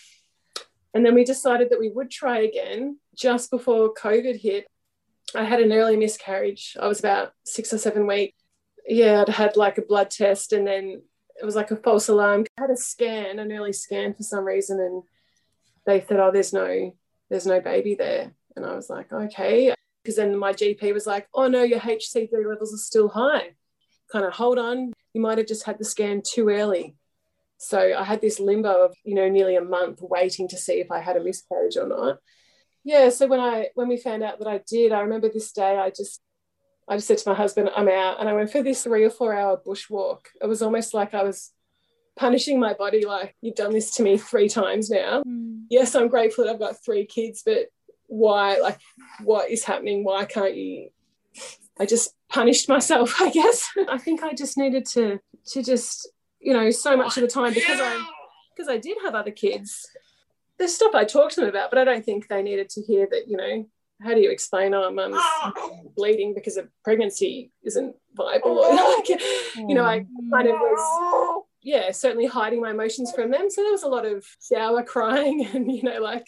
And then we decided that we would try again just before COVID hit. I had an early miscarriage. I was about six or seven weeks. Yeah, I'd had like a blood test, and then it was like a false alarm. I had a scan, an early scan for some reason, and they said, oh, there's no, there's no baby there. And I was like, okay. Because then my G P was like, oh no, your H C G levels are still high. Kind of hold on, you might have just had the scan too early. So I had this limbo of, you know, nearly a month waiting to see if I had a miscarriage or not. Yeah, so when I when we found out that I did, I remember this day I just I just said to my husband, I'm out. And I went for this three or four hour bushwalk. It was almost like I was punishing my body, like, you've done this to me three times now. Mm. Yes, I'm grateful that I've got three kids, but why, like, what is happening? Why can't you? I just punished myself, I guess. I think I just needed to to just, you know, so much of the time, because I because I did have other kids, there's stuff I talked to them about, but I don't think they needed to hear that, you know, how do you explain, oh, mum's bleeding because a pregnancy isn't viable? Or like, you know, I kind of was, yeah, certainly hiding my emotions from them. So there was a lot of shower crying and, you know, like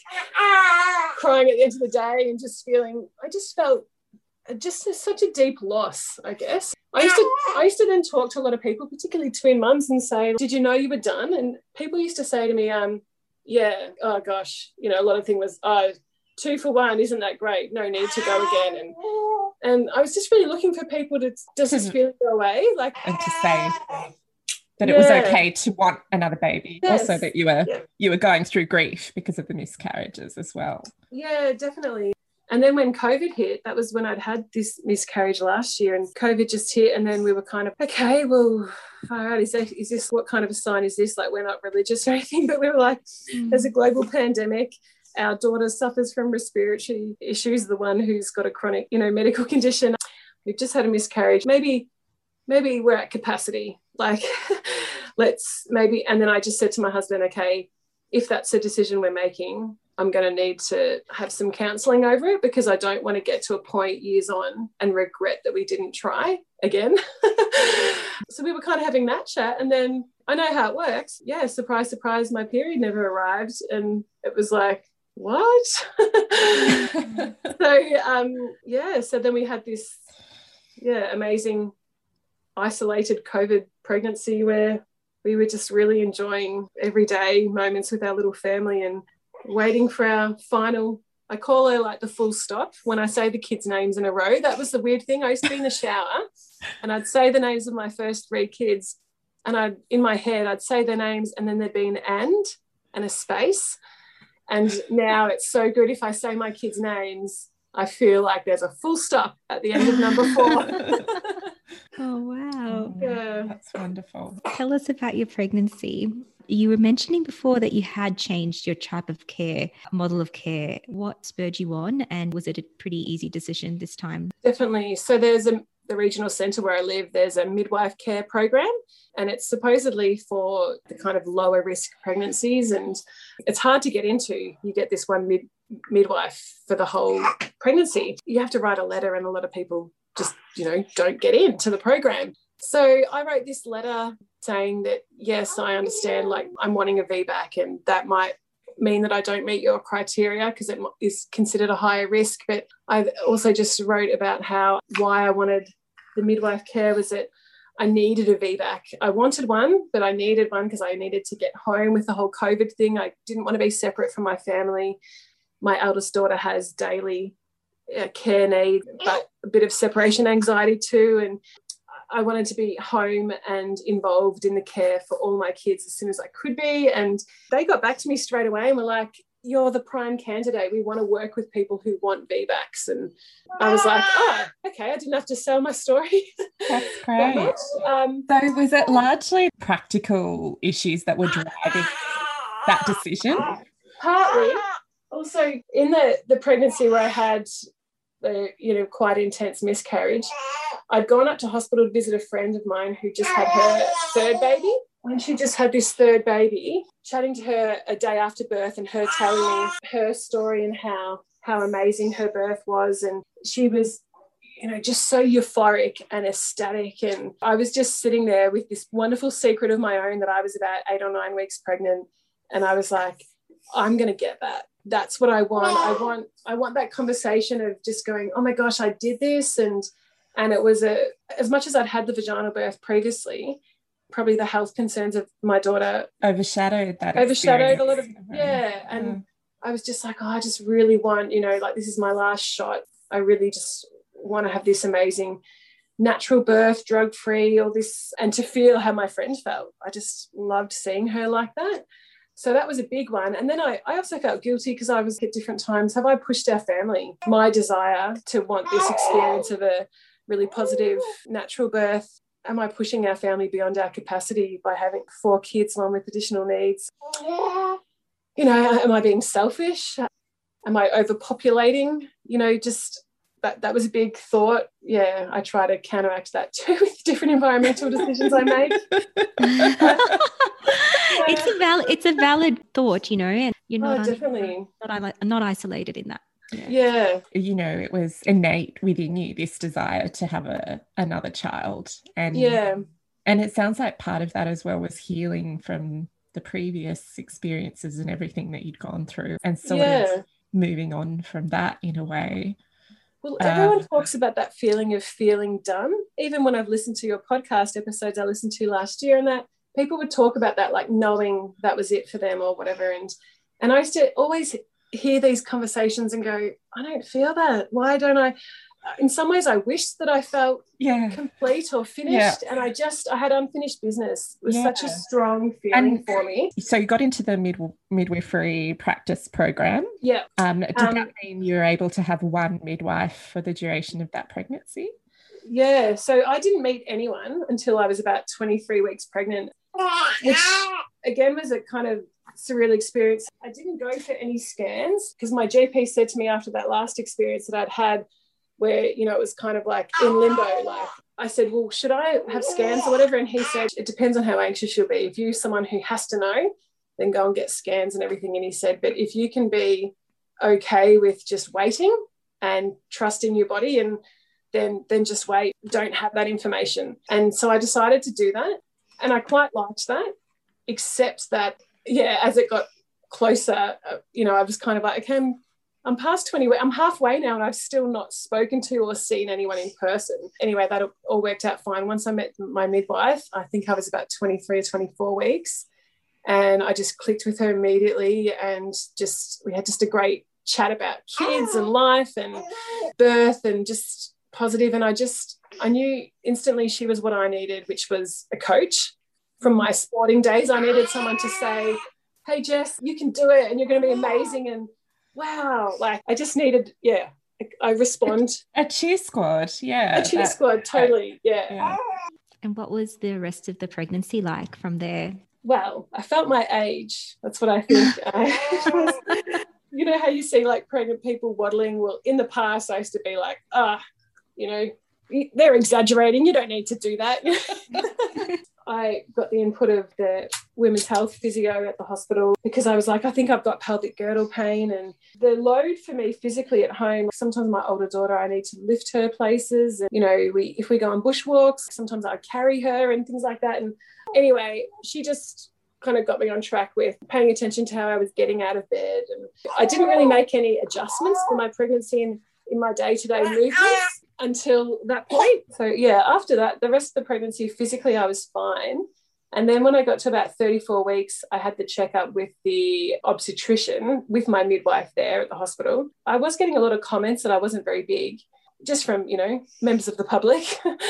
crying at the end of the day, and just feeling, I just felt just a, such a deep loss, I guess. I used to I used to then talk to a lot of people, particularly twin mums, and say, did you know you were done? And people used to say to me, um, yeah, oh gosh, you know, a lot of things was, oh, two for one, isn't that great? No need to go again. And and I was just really looking for people to, does this feeling go away? Like, and to say that yeah. It was okay to want another baby. Yes. Also that you were yeah. you were going through grief because of the miscarriages as well. Yeah, definitely. And then when COVID hit, that was when I'd had this miscarriage last year, and COVID just hit, and then we were kind of, okay, well, all right, is, that, is this, what kind of a sign is this? Like, we're not religious or anything, but we were like, mm. there's a global pandemic. Our daughter suffers from respiratory issues, the one who's got a chronic, you know, medical condition. We've just had a miscarriage. Maybe, maybe we're at capacity. Like, let's maybe, and then I just said to my husband, okay, if that's a decision we're making, I'm going to need to have some counselling over it, because I don't want to get to a point years on and regret that we didn't try again. So we were kind of having that chat, and then I know how it works. Yeah, surprise, surprise, my period never arrived, and it was like, what? so, um, yeah, so then we had this, yeah, amazing isolated COVID pregnancy where we were just really enjoying everyday moments with our little family and waiting for our final, I call her like the full stop when I say the kids' names in a row. That was the weird thing. I used to be in the shower and I'd say the names of my first three kids, and I'd, in my head, I'd say their names and then there'd be an and and a space. And now it's so good if I say my kids' names I feel like there's a full stop at the end of number four. Oh, wow. Yeah. That's wonderful. Tell us about your pregnancy. You were mentioning before that you had changed your type of care, model of care. What spurred you on, and was it a pretty easy decision this time? Definitely. So there's a the regional centre where I live, there's a midwife care program, and it's supposedly for the kind of lower risk pregnancies, and it's hard to get into. You get this one mid, midwife for the whole pregnancy. You have to write a letter, and a lot of people just, you know, don't get into the program. So I wrote this letter saying that, yes, I understand, like, I'm wanting a V BAC, and that might mean that I don't meet your criteria because it is considered a higher risk. But I also just wrote about how why I wanted the midwife care was that I needed a V BAC. I wanted one, but I needed one because I needed to get home with the whole COVID thing. I didn't want to be separate from my family. My eldest daughter has daily uh, care need, but a bit of separation anxiety too. And I wanted to be home and involved in the care for all my kids as soon as I could be. And they got back to me straight away and were like, you're the prime candidate. We want to work with people who want V BACs. And I was like, oh, okay, I didn't have to sell my story. That's great. that um, so was it largely practical issues that were driving that decision? Partly. Also, in the, the pregnancy where I had the, you know, quite intense miscarriage, I'd gone up to hospital to visit a friend of mine who just had her third baby. When she just had this third baby, chatting to her a day after birth and her telling me her story and how how amazing her birth was. And she was, you know, just so euphoric and ecstatic. And I was just sitting there with this wonderful secret of my own that I was about eight or nine weeks pregnant. And I was like, I'm going to get that. That's what I want. I want I want that conversation of just going, oh my gosh, I did this. And and it was a, as much as I'd had the vaginal birth previously, probably the health concerns of my daughter overshadowed that overshadowed a lot of, yeah. yeah. And I was just like, oh, I just really want, you know, like, this is my last shot. I really just want to have this amazing natural birth, drug-free, all this, and to feel how my friend felt. I just loved seeing her like that. So that was a big one. And then I, I also felt guilty because I was at different times, have I pushed our family? My desire to want this experience of a really positive natural birth, am I pushing our family beyond our capacity by having four kids, one with additional needs? You know, am I being selfish? Am I overpopulating? You know, just that that was a big thought. Yeah, I try to counteract that too with different environmental decisions I make. It's a valid, it's a valid thought, you know, and you're not, oh, definitely. not, not isolated in that. Yeah. yeah. You know, it was innate within you, this desire to have a another child. And yeah. And it sounds like part of that as well was healing from the previous experiences and everything that you'd gone through, and sort yeah. of moving on from that in a way. Well, everyone um, talks about that feeling of feeling done. Even when I've listened to your podcast episodes I listened to last year, and that people would talk about that, like knowing that was it for them or whatever. And and I used to always hear these conversations and go, I don't feel that. Why don't I? In some ways, I wish that I felt yeah. complete or finished, yeah. and I just, I had unfinished business. It was yeah. such a strong feeling and for me. So you got into the mid, midwifery practice program. Yeah. Um, did um, that mean you were able to have one midwife for the duration of that pregnancy? Yeah. So I didn't meet anyone until I was about twenty-three weeks pregnant, which again was a kind of surreal experience. I didn't go for any scans because my G P said to me after that last experience that I'd had, where, you know, it was kind of like in limbo. Like I said, well, should I have scans or whatever? And he said, it depends on how anxious you'll be. If you're someone who has to know, then go and get scans and everything. And he said, but if you can be okay with just waiting and trusting your body, and then, then just wait, don't have that information. And so I decided to do that. And I quite liked that, except that, yeah, as it got closer, uh, you know, I was kind of like, okay, I'm, I'm past twenty, I'm halfway now, and I've still not spoken to or seen anyone in person. Anyway, that all worked out fine. Once I met my midwife, I think I was about twenty-three or twenty-four weeks, and I just clicked with her immediately, and just, we had just a great chat about kids and life and birth and just positive. And I just, I knew instantly she was what I needed, which was a coach. From my sporting days, I needed someone to say, hey, Jess, you can do it and you're going to be amazing. And wow, like I just needed, yeah, I respond. A cheer squad, yeah. A cheer that, squad, totally, yeah. yeah. And what was the rest of the pregnancy like from there? Well, I felt my age. That's what I think. I, you know how you see like pregnant people waddling? Well, in the past, I used to be like, ah, you know, they're exaggerating. You don't need to do that. I got the input of the women's health physio at the hospital because I was like, I think I've got pelvic girdle pain, and the load for me physically at home, sometimes my older daughter, I need to lift her places. And, you know, we if we go on bushwalks, sometimes I carry her and things like that. And anyway, she just kind of got me on track with paying attention to how I was getting out of bed. And I didn't really make any adjustments for my pregnancy in, in my day-to-day movements until that point. So yeah, after that, the rest of the pregnancy, physically I was fine. And then when I got to about thirty-four weeks, I had the checkup with the obstetrician, with my midwife there at the hospital. I was getting a lot of comments that I wasn't very big, just from, you know, members of the public.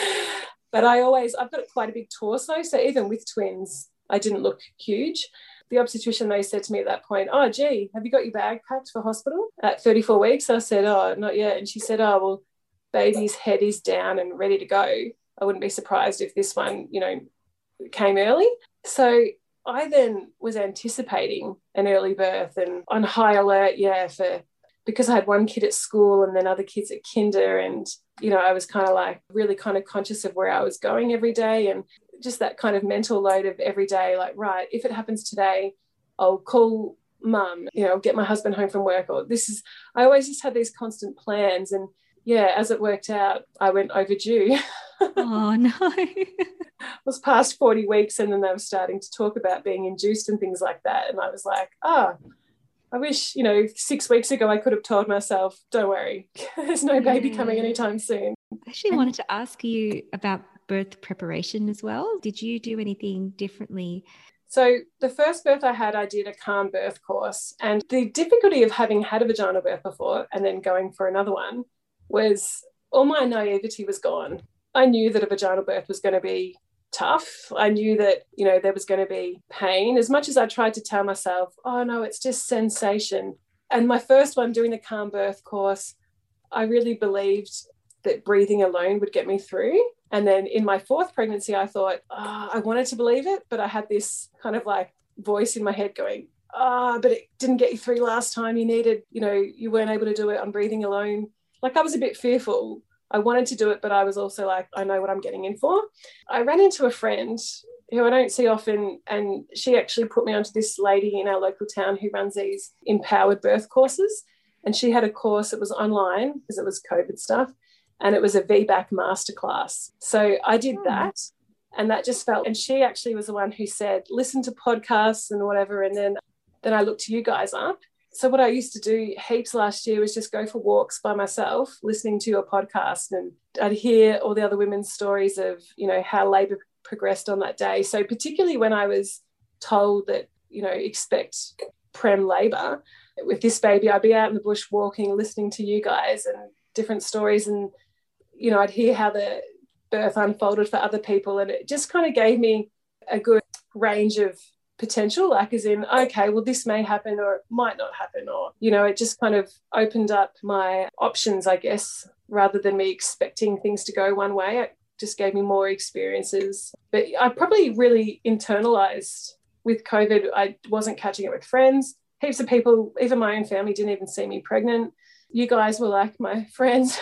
But I always, I've got quite a big torso, so even with twins, I didn't look huge. The obstetrician, they said to me at that point, oh, gee, have you got your bag packed for hospital at thirty-four weeks? I said, oh, not yet. And she said, oh, well, baby's head is down and ready to go. I wouldn't be surprised if this one, you know, came early. So I then was anticipating an early birth and on high alert, yeah, for because I had one kid at school and then other kids at kinder. And, you know, I was kind of like really kind of conscious of where I was going every day, and just that kind of mental load of every day, like, right, if it happens today, I'll call mum, you know, get my husband home from work, or this is, I always just had these constant plans. And yeah, as it worked out, I went overdue. Oh, no. It was past forty weeks, and then they were starting to talk about being induced and things like that. And I was like, ah, oh, I wish, you know, six weeks ago I could have told myself, don't worry, there's no baby yeah. coming anytime soon. I actually wanted to ask you about birth preparation as well. Did you do anything differently? So the first birth I had, I did a calm birth course. And the difficulty of having had a vaginal birth before and then going for another one was all my naivety was gone. I knew that a vaginal birth was going to be tough. I knew that, you know, there was going to be pain. As much as I tried to tell myself, oh, no, it's just sensation. And my first one, doing the calm birth course, I really believed that breathing alone would get me through. And then in my fourth pregnancy, I thought, oh, I wanted to believe it, but I had this kind of like voice in my head going, ah, oh, but it didn't get you through last time. You needed, you know, you weren't able to do it on breathing alone. Like I was a bit fearful. I wanted to do it, but I was also like, I know what I'm getting in for. I ran into a friend who I don't see often, and she actually put me onto this lady in our local town who runs these empowered birth courses. And she had a course, it was online because it was COVID stuff, and it was a V BAC masterclass. So I did that, and that just felt, and she actually was the one who said, listen to podcasts and whatever, and then, then I looked you guys up. So what I used to do heaps last year was just go for walks by myself, listening to your podcast, and I'd hear all the other women's stories of, you know, how labour progressed on that day. So particularly when I was told that, you know, expect prem labour with this baby, I'd be out in the bush walking, listening to you guys and different stories, and, you know, I'd hear how the birth unfolded for other people, and it just kind of gave me a good range of potential, like as in, okay, well, this may happen or it might not happen, or, you know, it just kind of opened up my options, I guess, rather than me expecting things to go one way. It just gave me more experiences. But I probably really internalized with COVID. I wasn't catching it with friends. Heaps of people, even my own family, didn't even see me pregnant. You guys were like my friends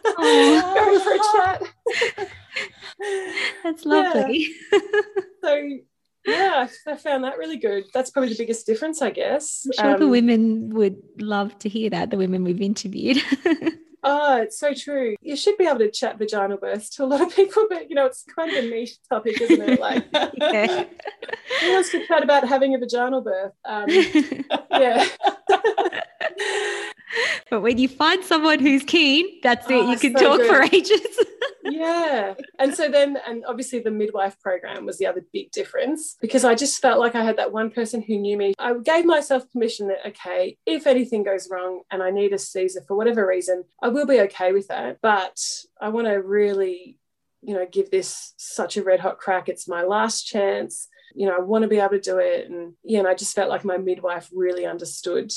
going for a chat. That's lovely. Yeah. So yeah, I found that really good. That's probably the biggest difference, I guess. I'm sure um, the women would love to hear that, the women we've interviewed. Oh, it's so true. You should be able to chat vaginal births to a lot of people, but, you know, it's kind of a niche topic, isn't it? Like, yeah. Who wants to chat about having a vaginal birth? Um, yeah. But when you find someone who's keen, that's it. Oh, You can so talk good. for ages. Yeah. And so then, and obviously the midwife program was the other big difference, because I just felt like I had that one person who knew me. I gave myself permission that, okay, if anything goes wrong and I need a Caesar for whatever reason, I will be okay with that. But I want to really, you know, give this such a red hot crack. It's my last chance. You know, I want to be able to do it. And, yeah, and I just felt like my midwife really understood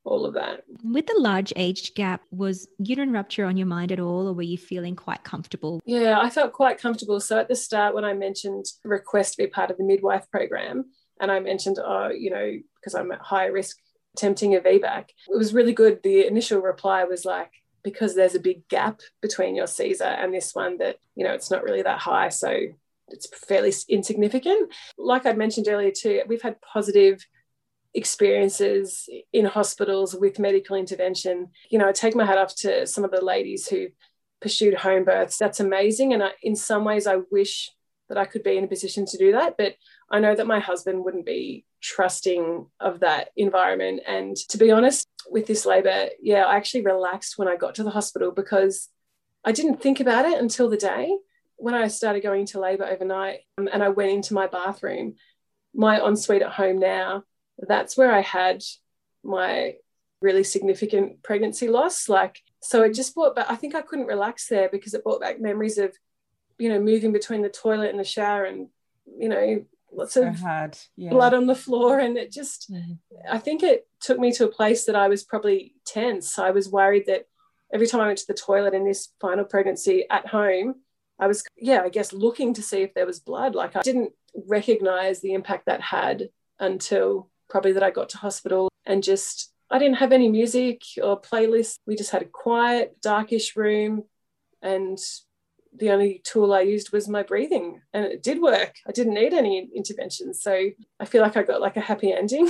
all of that. With the large age gap, was uterine rupture on your mind at all, or were you feeling quite comfortable? Yeah, I felt quite comfortable. So at the start, when I mentioned the request to be part of the midwife program, and I mentioned, oh, you know, because I'm at high risk attempting a V BAC, it was really good. The initial reply was like, because there's a big gap between your Caesar and this one, that, you know, it's not really that high. So it's fairly insignificant. Like I mentioned earlier too, we've had positive experiences in hospitals with medical intervention. You know, I take my hat off to some of the ladies who pursued home births. That's amazing. And I, in some ways, I wish that I could be in a position to do that. But I know that my husband wouldn't be trusting of that environment. And to be honest, with this labour, yeah, I actually relaxed when I got to the hospital because I didn't think about it until the day. When I started going into labour overnight um, and I went into my bathroom, my ensuite at home now, that's where I had my really significant pregnancy loss. Like, so it just brought back, I think I couldn't relax there because it brought back memories of, you know, moving between the toilet and the shower and, you know, lots so of hard. Yeah. blood on the floor. And it just, mm-hmm. I think it took me to a place that I was probably tense. I was worried that every time I went to the toilet in this final pregnancy at home, I was, yeah, I guess looking to see if there was blood. Like I didn't recognize the impact that had until probably that I got to hospital, and just, I didn't have any music or playlist. We just had a quiet, darkish room, and the only tool I used was my breathing, and it did work. I didn't need any intervention. So I feel like I got like a happy ending.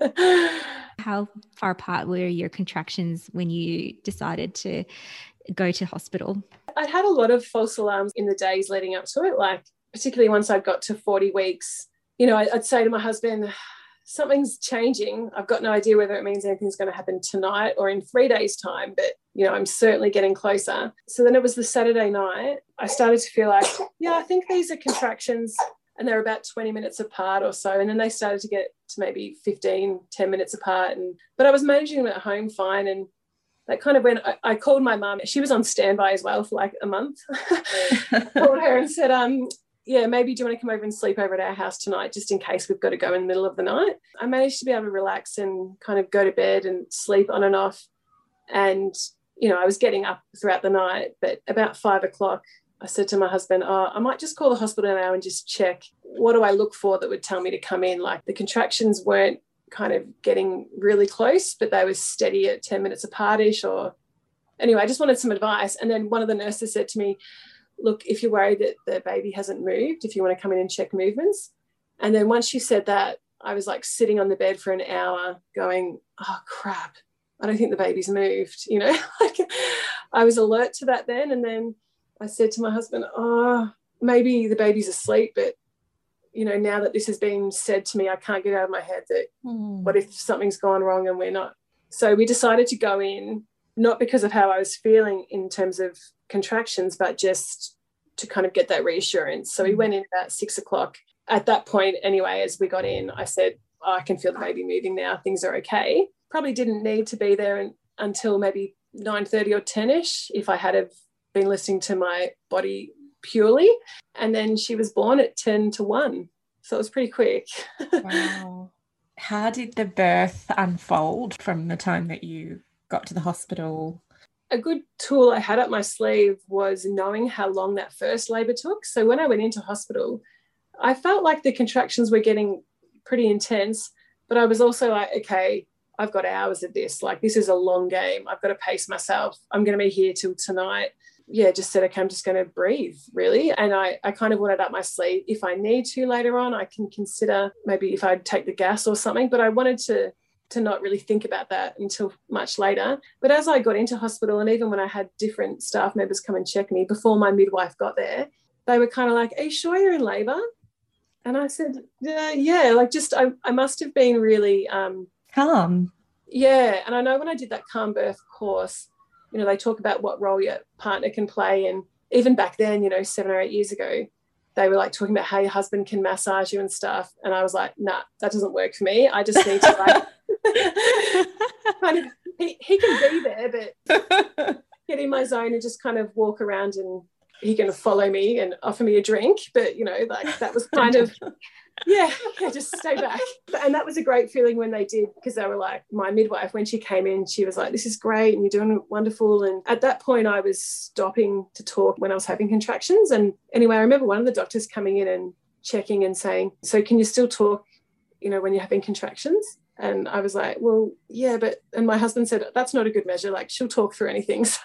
How far apart were your contractions when you decided to go to hospital? I'd had a lot of false alarms in the days leading up to it, like particularly once I got to forty weeks, you know, I'd say to my husband, something's changing. I've got no idea whether it means anything's going to happen tonight or in three days' time, but, you know, I'm certainly getting closer. So then it was the Saturday night. I started to feel like, yeah, I think these are contractions, and they're about twenty minutes apart or so. And then they started to get to maybe fifteen, ten minutes apart. And but I was managing them at home fine. And that kind of when I, I called my mum, she was on standby as well for like a month. I called her and said, um, yeah, maybe do you want to come over and sleep over at our house tonight, just in case we've got to go in the middle of the night? I managed to be able to relax and kind of go to bed and sleep on and off. And, you know, I was getting up throughout the night, but about five o'clock, I said to my husband, oh, I might just call the hospital now and just check, what do I look for that would tell me to come in? Like the contractions weren't kind of getting really close, but they were steady at ten minutes apart-ish, or anyway, I just wanted some advice. And then one of the nurses said to me, look, if you're worried that the baby hasn't moved, if you want to come in and check movements. And then once she said that, I was like sitting on the bed for an hour going, oh, crap, I don't think the baby's moved, you know. Like I was alert to that then. And then I said to my husband, oh, maybe the baby's asleep, but, you know, now that this has been said to me, I can't get out of my head that mm. what if something's gone wrong and we're not. So we decided to go in, not because of how I was feeling in terms of contractions, but just to kind of get that reassurance. So we went in about six o'clock. At that point, anyway, as we got in, I said, oh, I can feel the baby moving now. Things are okay. Probably didn't need to be there in, until maybe nine thirty or ten-ish if I had have been listening to my body purely. And then she was born at ten to one. So it was pretty quick. Wow. How did the birth unfold from the time that you got to the hospital? A good tool I had up my sleeve was knowing how long that first labour took. So when I went into hospital, I felt like the contractions were getting pretty intense, but I was also like, okay, I've got hours of this. Like, this is a long game. I've got to pace myself. I'm going to be here till tonight. Yeah, just said, okay, I'm just going to breathe, really. And I, I kind of wanted up my sleeve. If I need to later on, I can consider maybe if I'd take the gas or something, but I wanted to to not really think about that until much later. But as I got into hospital, and even when I had different staff members come and check me before my midwife got there, they were kind of like, are you sure you're in labour? And I said, yeah, yeah, like just I, I must have been really um, calm. Yeah. And I know when I did that calm birth course, you know, they talk about what role your partner can play. And even back then, you know, seven or eight years ago, they were like talking about how your husband can massage you and stuff. And I was like, nah, that doesn't work for me. I just need to like, kind of, he, he can be there, but get in my zone and just kind of walk around and he can follow me and offer me a drink. But, you know, like that was kind of, yeah, yeah, just stay back. And that was a great feeling when they did, because they were like, my midwife, when she came in, she was like, this is great and you're doing wonderful. And at that point I was stopping to talk when I was having contractions. And anyway, I remember one of the doctors coming in and checking and saying, so can you still talk, you know, when you're having contractions? And I was like, well, yeah, but, and my husband said, that's not a good measure. Like, she'll talk through anything. So,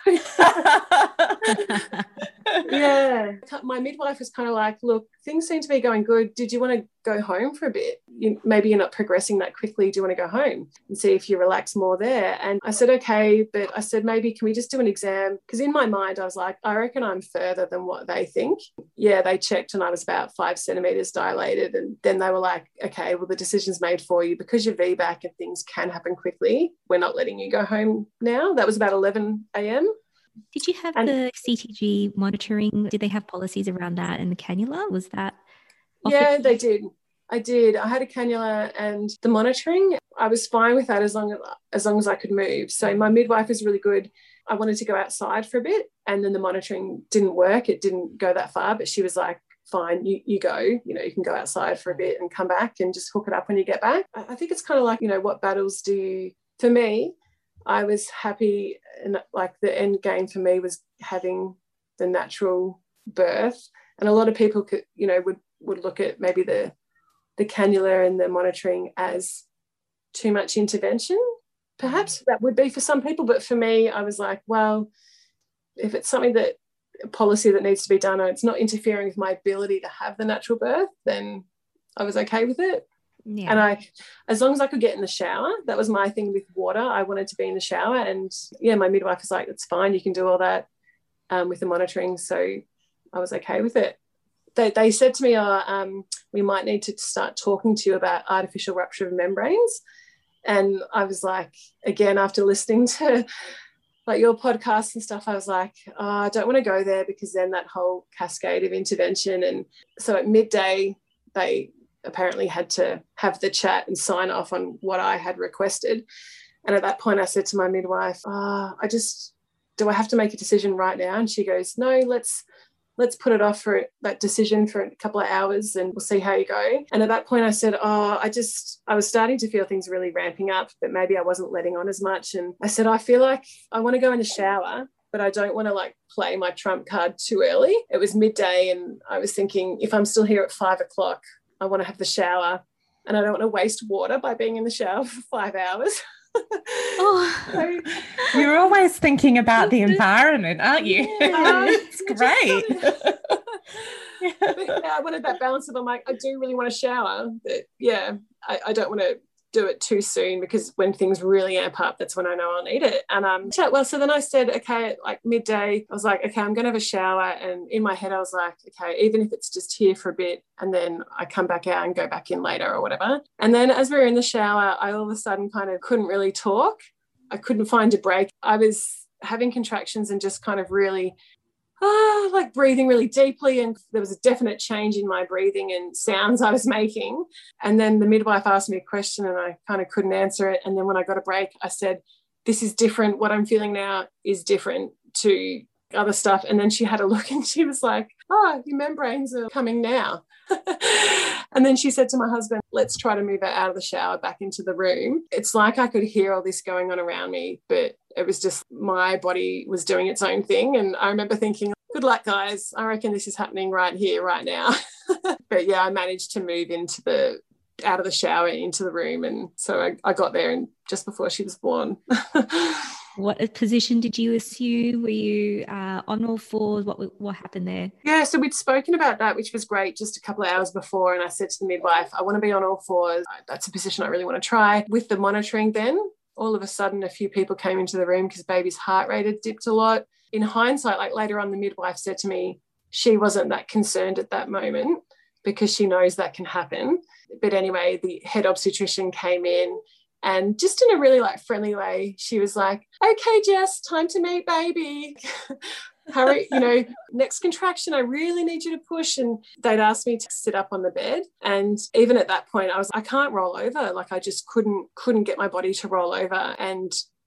yeah. My midwife was kind of like, look, things seem to be going good. Did you want to go home for a bit? You, maybe you're not progressing that quickly. Do you want to go home and see if you relax more there? And I said, okay. But I said, maybe can we just do an exam? Because in my mind, I was like, I reckon I'm further than what they think. Yeah, they checked and I was about five centimetres dilated. And then they were like, okay, well, the decision's made for you because you're V BAC and things can happen quickly. We're not letting you go home now. That was about eleven a.m. Did you have and, the C T G monitoring? Did they have policies around that and the cannula? Was that? Yeah, they did. I did. I had a cannula and the monitoring, I was fine with that as long as, as long as I could move. So my midwife was really good. I wanted to go outside for a bit and then the monitoring didn't work. It didn't go that far, but she was like, fine, you, you go, you know, you can go outside for a bit and come back and just hook it up when you get back. I, I think it's kind of like, you know, what battles do you, for me, I was happy, and like the end game for me was having the natural birth. And a lot of people could, you know, would, would look at maybe the, the cannula and the monitoring as too much intervention. Perhaps that would be for some people, but for me, I was like, well, if it's something that, a policy that needs to be done, and it's not interfering with my ability to have the natural birth, then I was okay with it. Yeah. And I, as long as I could get in the shower, that was my thing with water. I wanted to be in the shower, and yeah, my midwife was like, it's fine, you can do all that um, with the monitoring. So I was okay with it. They, they said to me, oh, um, we might need to start talking to you about artificial rupture of membranes. And I was like, again, after listening to like your podcast and stuff, I was like, oh, I don't want to go there, because then that whole cascade of intervention. And so at midday, they apparently had to have the chat and sign off on what I had requested. And at that point I said to my midwife, oh, I just, do I have to make a decision right now? And she goes, no, let's, let's put it off for that decision for a couple of hours and we'll see how you go. And at that point I said, oh, I just, I was starting to feel things really ramping up, but maybe I wasn't letting on as much. And I said, I feel like I want to go in the shower, but I don't want to like play my trump card too early. It was midday and I was thinking, if I'm still here at five o'clock, I want to have the shower and I don't want to waste water by being in the shower for five hours. Oh, so, you're always thinking about the environment, aren't you? Yeah, it's great. But, yeah, I wanted that balance of, I'm like, I do really want to shower, but yeah, I, I don't want to do it too soon, because when things really amp up, that's when I know I'll need it. And um, well, so then I said, okay, at like midday, I was like, okay, I'm going to have a shower. And in my head, I was like, okay, even if it's just here for a bit, and then I come back out and go back in later or whatever. And then as we were in the shower, I all of a sudden kind of couldn't really talk. I couldn't find a break. I was having contractions and just kind of really ah, like breathing really deeply, and there was a definite change in my breathing and sounds I was making. And then the midwife asked me a question and I kind of couldn't answer it. And then when I got a break, I said, this is different. What I'm feeling now is different to other stuff. And then she had a look and she was like, oh, your membranes are coming now. And then she said to my husband, let's try to move her out of the shower back into the room. It's like I could hear all this going on around me, but it was just my body was doing its own thing. And I remember thinking, good luck, guys. I reckon this is happening right here, right now. But yeah, I managed to move into the out of the shower into the room. And so I, I got there and just before she was born. What position did you assume? Were you uh, on all fours? What what happened there? Yeah, so we'd spoken about that, which was great, just a couple of hours before. And I said to the midwife, I want to be on all fours. That's a position I really want to try. With the monitoring then, all of a sudden a few people came into the room because baby's heart rate had dipped a lot. In hindsight, like later on, the midwife said to me, she wasn't that concerned at that moment because she knows that can happen. But anyway, the head obstetrician came in and just in a really like friendly way, she was like, okay, Jess, time to meet baby. Hurry, you know, next contraction, I really need you to push. And they'd asked me to sit up on the bed. And even at that point, I was, I can't roll over. Like I just couldn't, couldn't get my body to roll over. And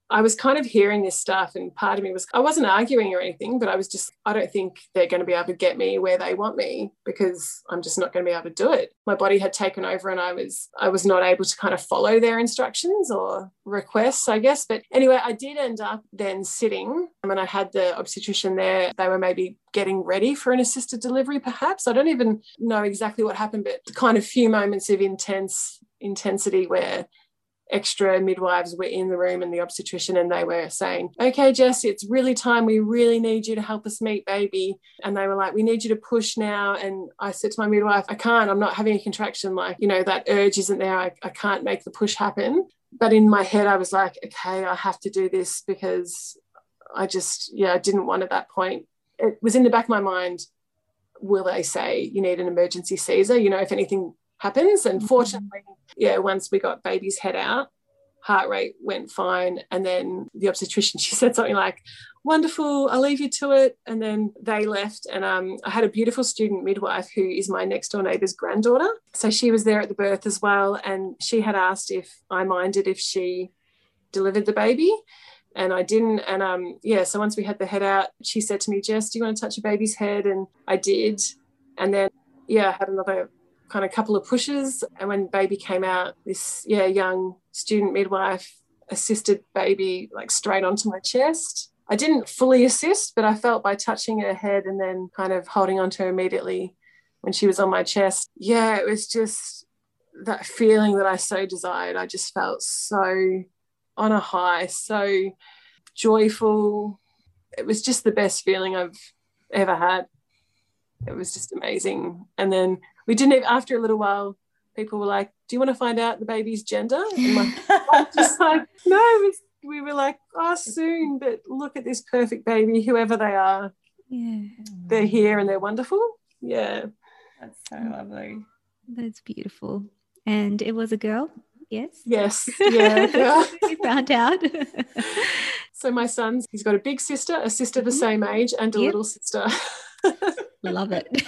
I was kind of hearing this stuff, and part of me was, I wasn't arguing or anything, but I was just, I don't think they're going to be able to get me where they want me because I'm just not going to be able to do it. My body had taken over and I was, I was not able to kind of follow their instructions or requests, I guess. But anyway, I did end up then sitting, and I had the obstetrician there. They were maybe getting ready for an assisted delivery, perhaps. I don't even know exactly what happened, but kind of few moments of intense intensity where extra midwives were in the room and the obstetrician, and they were saying, okay, Jess, it's really time. We really need you to help us meet baby. And they were like, we need you to push now. And I said to my midwife, I can't, I'm not having a contraction. Like, you know, that urge isn't there. I, I can't make the push happen. But in my head, I was like, okay, I have to do this because I just, yeah, I didn't want at that point. It was in the back of my mind, will they say you need an emergency Caesar, you know, if anything happens? And fortunately, yeah, once we got baby's head out, heart rate went fine. And then the obstetrician, she said something like, wonderful, I'll leave you to it. And then they left. And um, I had a beautiful student midwife who is my next door neighbour's granddaughter. So she was there at the birth as well. And she had asked if I minded if she delivered the baby. And I didn't. And um, yeah, so once we had the head out, she said to me, Jess, do you want to touch a baby's head? And I did. And then, yeah, I had another kind of couple of pushes. And when baby came out, this, yeah, young student midwife assisted baby like straight onto my chest. I didn't fully assist, but I felt by touching her head and then kind of holding onto her immediately when she was on my chest. Yeah, it was just that feeling that I so desired. I just felt so on a high, so joyful. It was just the best feeling I've ever had. It was just amazing. And then we didn't even, after a little while, people were like, do you want to find out the baby's gender? And my, just like, no, it's, we were like, oh, soon, but look at this perfect baby, whoever they are. Yeah. They're here and they're wonderful. Yeah. That's so lovely. That's beautiful. And it was a girl? Yes. Yes. Yeah. Yeah. You found out. So my son's, he's got a big sister, a sister the same age, and a Yep. little sister. Love it.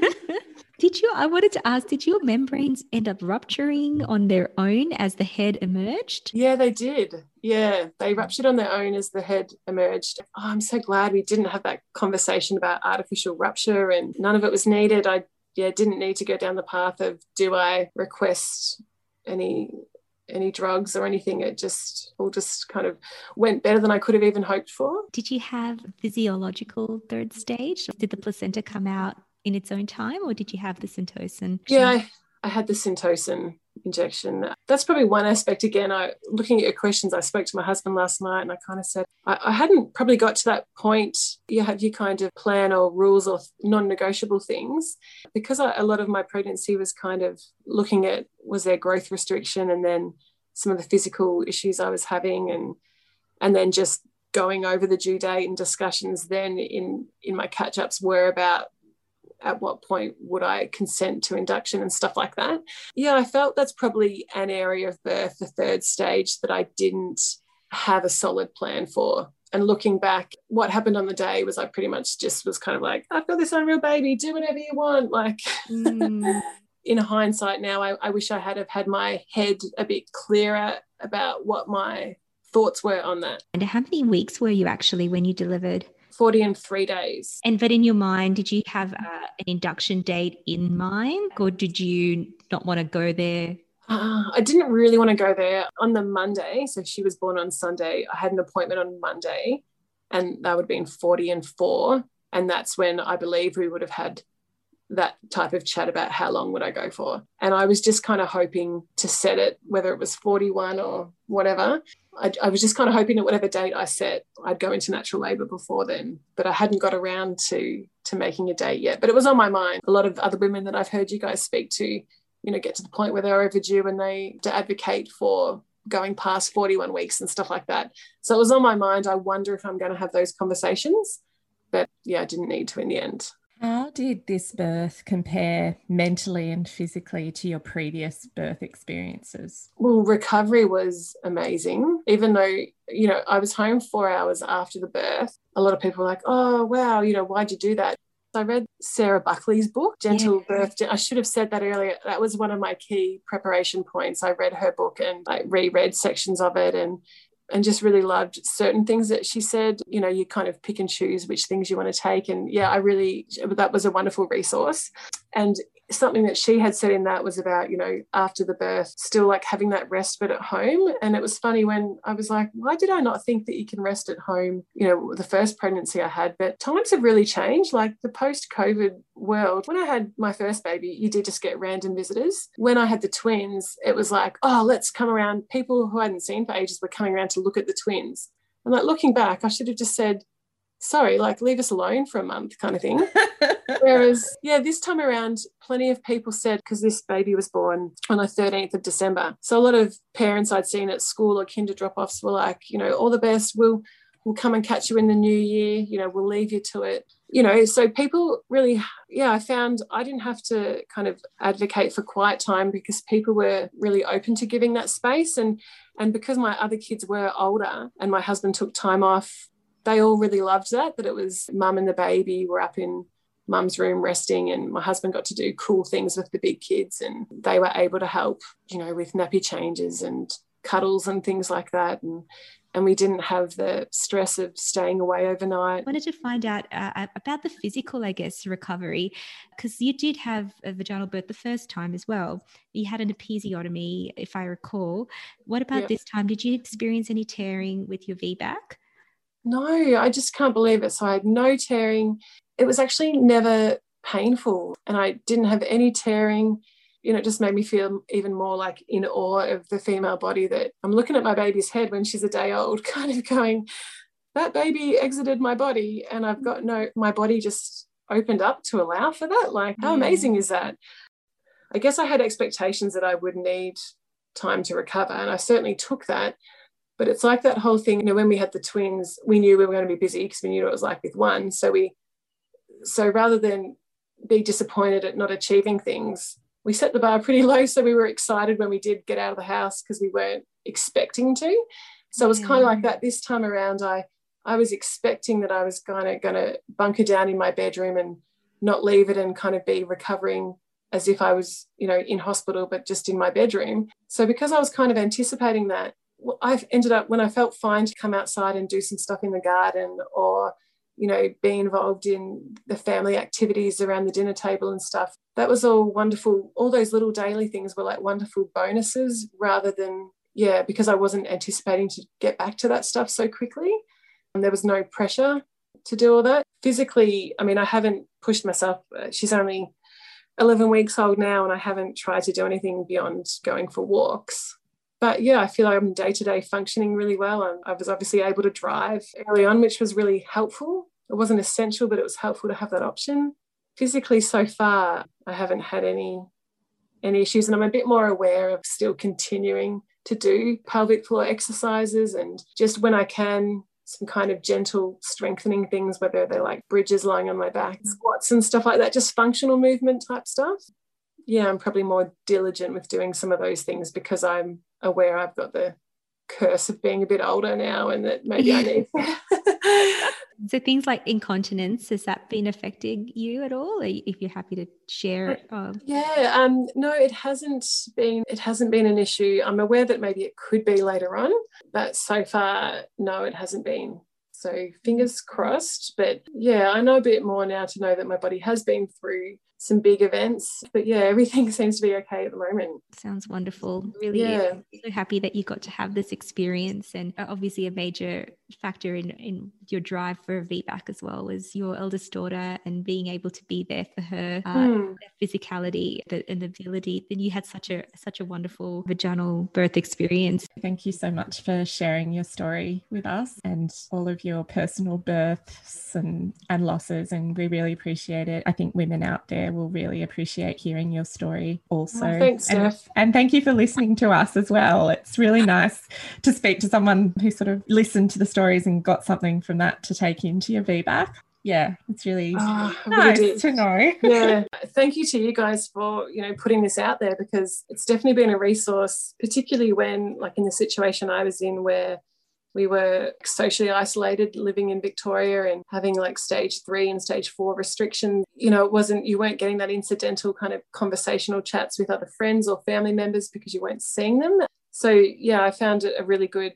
Did you, I wanted to ask, did your membranes end up rupturing on their own as the head emerged? Yeah, they did. Yeah, they ruptured on their own as the head emerged. Oh, I'm so glad we didn't have that conversation about artificial rupture, and none of it was needed. I yeah didn't need to go down the path of, do I request any any drugs or anything. It just all just kind of went better than I could have even hoped for. Did you have physiological third stage? Did the placenta come out in its own time, or did you have the Syntocin? Yeah, I, I had the Syntocin injection. That's probably one aspect. Again, I looking at your questions, I spoke to my husband last night and I kind of said I, I hadn't probably got to that point. You have your kind of plan or rules or non-negotiable things, because I, a lot of my pregnancy was kind of looking at, was there growth restriction, and then some of the physical issues I was having, and and then just going over the due date, and discussions then in in my catch-ups were about at what point would I consent to induction and stuff like that. Yeah, I felt that's probably an area of birth, the third stage, that I didn't have a solid plan for. And looking back, what happened on the day was I pretty much just was kind of like, I've got this unreal baby, do whatever you want. Like mm. In hindsight now, I, I wish I had have had my head a bit clearer about what my thoughts were on that. And how many weeks were you actually when you delivered? forty and three days. And but in your mind, did you have uh, an induction date in mind, or did you not want to go there? Uh, I didn't really want to go there on the Monday. So she was born on Sunday. I had an appointment on Monday, and that would have been forty and four. And that's when I believe we would have had that type of chat about how long would I go for. And I was just kind of hoping to set it, whether it was forty-one or whatever. I, I was just kind of hoping that whatever date I set, I'd go into natural labour before then. But I hadn't got around to to making a date yet. But it was on my mind. A lot of other women that I've heard you guys speak to, you know, get to the point where they're overdue and they to advocate for going past forty-one weeks and stuff like that. So it was on my mind. I wonder if I'm going to have those conversations. But yeah, I didn't need to in the end. How did this birth compare mentally and physically to your previous birth experiences? Well, recovery was amazing. Even though, you know, I was home four hours after the birth, a lot of people were like, oh, wow, you know, why'd you do that? I read Sarah Buckley's book, Gentle yeah. Birth. I should have said that earlier. That was one of my key preparation points. I read her book and I reread sections of it. And and just really loved certain things that she said. You know, you kind of pick and choose which things you want to take. And yeah, I really, that was a wonderful resource. And something that she had said in that was about, you know, after the birth, still like having that respite at home. And it was funny when I was like, why did I not think that you can rest at home, you know, the first pregnancy I had? But times have really changed. Like the post-COVID world, when I had my first baby, you did just get random visitors. When I had the twins, it was like, oh, let's come around. People who I hadn't seen for ages were coming around to look at the twins. And like looking back, I should have just said, sorry, like leave us alone for a month kind of thing. Whereas, yeah, this time around, plenty of people said, because this baby was born on the thirteenth of December. So a lot of parents I'd seen at school or kinder drop-offs were like, you know, all the best, we'll, we'll come and catch you in the new year, you know, we'll leave you to it. You know, so people really, yeah, I found I didn't have to kind of advocate for quiet time because people were really open to giving that space. And, and because my other kids were older and my husband took time off, they all really loved that, that it was mum and the baby were up in mum's room resting, and my husband got to do cool things with the big kids, and they were able to help, you know, with nappy changes and cuddles and things like that. And and we didn't have the stress of staying away overnight. I wanted to find out uh, about the physical, I guess, recovery, because you did have a vaginal birth the first time as well. You had an episiotomy, if I recall. What about Yeah. this time? Did you experience any tearing with your V BAC? No, I just can't believe it. So I had no tearing. It was actually never painful, and I didn't have any tearing. You know, it just made me feel even more like in awe of the female body, that I'm looking at my baby's head when she's a day old, kind of going, that baby exited my body, and I've got no, my body just opened up to allow for that. Like, how amazing is that? I guess I had expectations that I would need time to recover, and I certainly took that. But it's like that whole thing, you know, when we had the twins, we knew we were going to be busy because we knew what it was like with one. So we, so rather than be disappointed at not achieving things, we set the bar pretty low. So we were excited when we did get out of the house because we weren't expecting to. So it was kind of like that this time around. I, I was expecting that I was kind of going to bunker down in my bedroom and not leave it and kind of be recovering as if I was, you know, in hospital, but just in my bedroom. So because I was kind of anticipating that, I've ended up, when I felt fine to come outside and do some stuff in the garden, or, you know, be involved in the family activities around the dinner table and stuff, that was all wonderful. All those little daily things were like wonderful bonuses rather than, yeah, because I wasn't anticipating to get back to that stuff so quickly. And there was no pressure to do all that. Physically, I mean, I haven't pushed myself. She's only eleven weeks old now, and I haven't tried to do anything beyond going for walks. But yeah, I feel like I'm day-to-day functioning really well. And I was obviously able to drive early on, which was really helpful. It wasn't essential, but it was helpful to have that option. Physically, so far, I haven't had any, any issues. And I'm a bit more aware of still continuing to do pelvic floor exercises, and just when I can, some kind of gentle strengthening things, whether they're like bridges lying on my back, squats and stuff like that, just functional movement type stuff. Yeah, I'm probably more diligent with doing some of those things because I'm aware I've got the curse of being a bit older now, and that maybe I need. So things like incontinence, has that been affecting you at all? Or if you're happy to share? Um... Yeah, um, no, it hasn't been. It hasn't been an issue. I'm aware that maybe it could be later on, but so far, no, it hasn't been. So fingers crossed. But yeah, I know a bit more now to know that my body has been through some big events, but yeah, everything seems to be okay at the moment. Sounds wonderful. Really, yeah. So happy that you got to have this experience, and obviously a major factor in, in your drive for a V BAC as well was your eldest daughter and being able to be there for her, uh, mm. physicality the, and the ability. Then you had such a such a wonderful vaginal birth experience. Thank you so much for sharing your story with us and all of your personal births and, and losses, and we really appreciate it. I think women out there will really appreciate hearing your story also. Oh, thanks, and, Steph. and thank you for listening to us as well. It's really nice to speak to someone who sort of listened to the stories and got something from that to take into your V BAC. Yeah, it's really oh, nice really to know. Yeah, thank you to you guys for, you know, putting this out there, because it's definitely been a resource, particularly when, like in the situation I was in where we were socially isolated, living in Victoria and having like stage three and stage four restrictions. You know, it wasn't, you weren't getting that incidental kind of conversational chats with other friends or family members because you weren't seeing them. So yeah, I found it a really good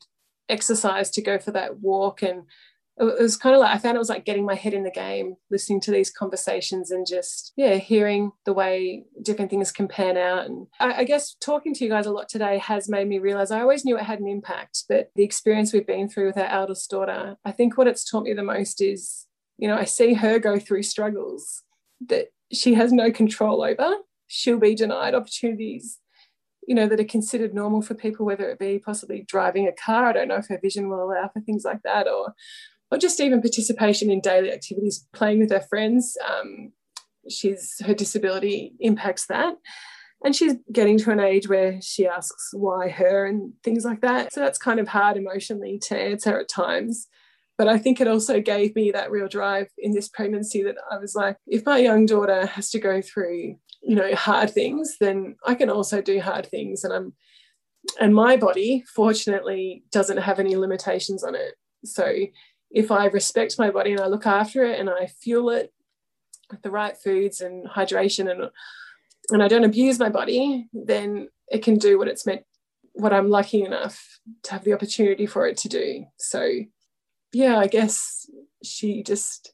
exercise to go for that walk. And it was kind of like, I found it was like getting my head in the game, listening to these conversations and just, yeah, hearing the way different things can pan out. And I, I guess talking to you guys a lot today has made me realize I always knew it had an impact, but the experience we've been through with our eldest daughter, I think what it's taught me the most is, you know, I see her go through struggles that she has no control over. She'll be denied opportunities, you know, that are considered normal for people, whether it be possibly driving a car. I don't know if her vision will allow for things like that, or or just even participation in daily activities, playing with her friends. Um, she's her disability impacts that. And she's getting to an age where she asks why her and things like that. So that's kind of hard emotionally to answer at times. But I think it also gave me that real drive in this pregnancy that I was like, if my young daughter has to go through, you know, hard things, then I can also do hard things. And I'm, and my body, fortunately, doesn't have any limitations on it. So if I respect my body and I look after it and I fuel it with the right foods and hydration and and I don't abuse my body, then it can do what it's meant, what I'm lucky enough to have the opportunity for it to do. So, yeah, I guess she just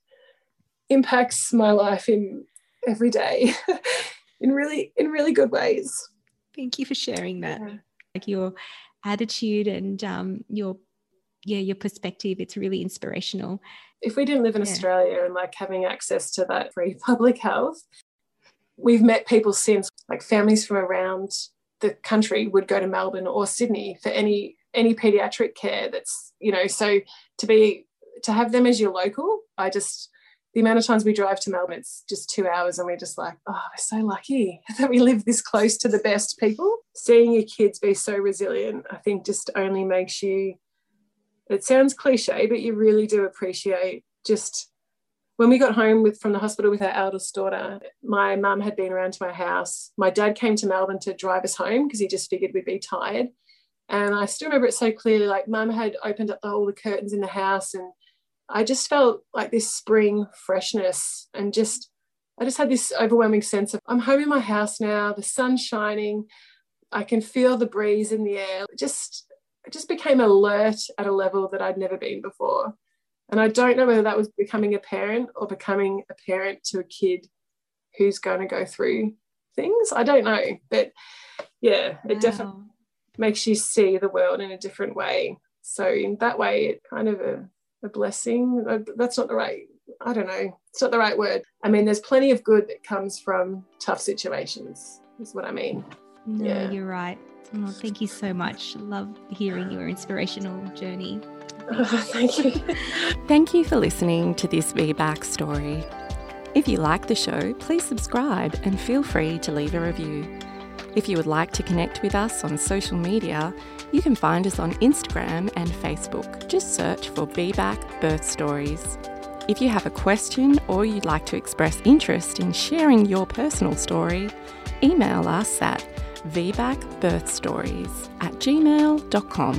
impacts my life in every day in really in really good ways. Thank you for sharing that. Yeah. Like your attitude and um, your yeah, your perspective, it's really inspirational. If we didn't live in yeah. Australia and like having access to that free public health, we've met people since, like families from around the country would go to Melbourne or Sydney for any any pediatric care that's, you know, so to be to have them as your local, I just, the amount of times we drive to Melbourne, it's just two hours and we're just like, oh, we're so lucky that we live this close to the best people. Seeing your kids be so resilient, I think just only makes you, it sounds cliche, but you really do appreciate just when we got home with from the hospital with our eldest daughter, my mum had been around to my house. My dad came to Melbourne to drive us home because he just figured we'd be tired. And I still remember it so clearly, like mum had opened up all the curtains in the house and I just felt like this spring freshness and just, I just had this overwhelming sense of I'm home in my house now, the sun's shining, I can feel the breeze in the air. Just I just became alert at a level that I'd never been before. And I don't know whether that was becoming a parent or becoming a parent to a kid who's going to go through things. I don't know. But yeah, it wow. definitely makes you see the world in a different way. So in that way, it's kind of a, a blessing. That's not the right, I don't know. It's not the right word. I mean, there's plenty of good that comes from tough situations, is what I mean. No, yeah. You're right. Oh, thank you so much. Love hearing your inspirational journey. Oh, thank you. Thank you for listening to this V BAC story. If you like the show, please subscribe and feel free to leave a review. If you would like to connect with us on social media, you can find us on Instagram and Facebook. Just search for V BAC Birth Stories. If you have a question or you'd like to express interest in sharing your personal story, email us at v bac birth stories at gmail dot com.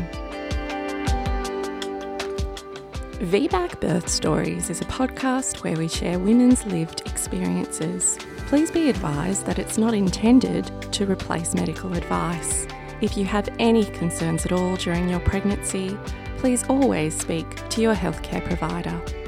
V BAC Birth Stories is a podcast where we share women's lived experiences. Please be advised that it's not intended to replace medical advice. If you have any concerns at all during your pregnancy, please always speak to your healthcare provider.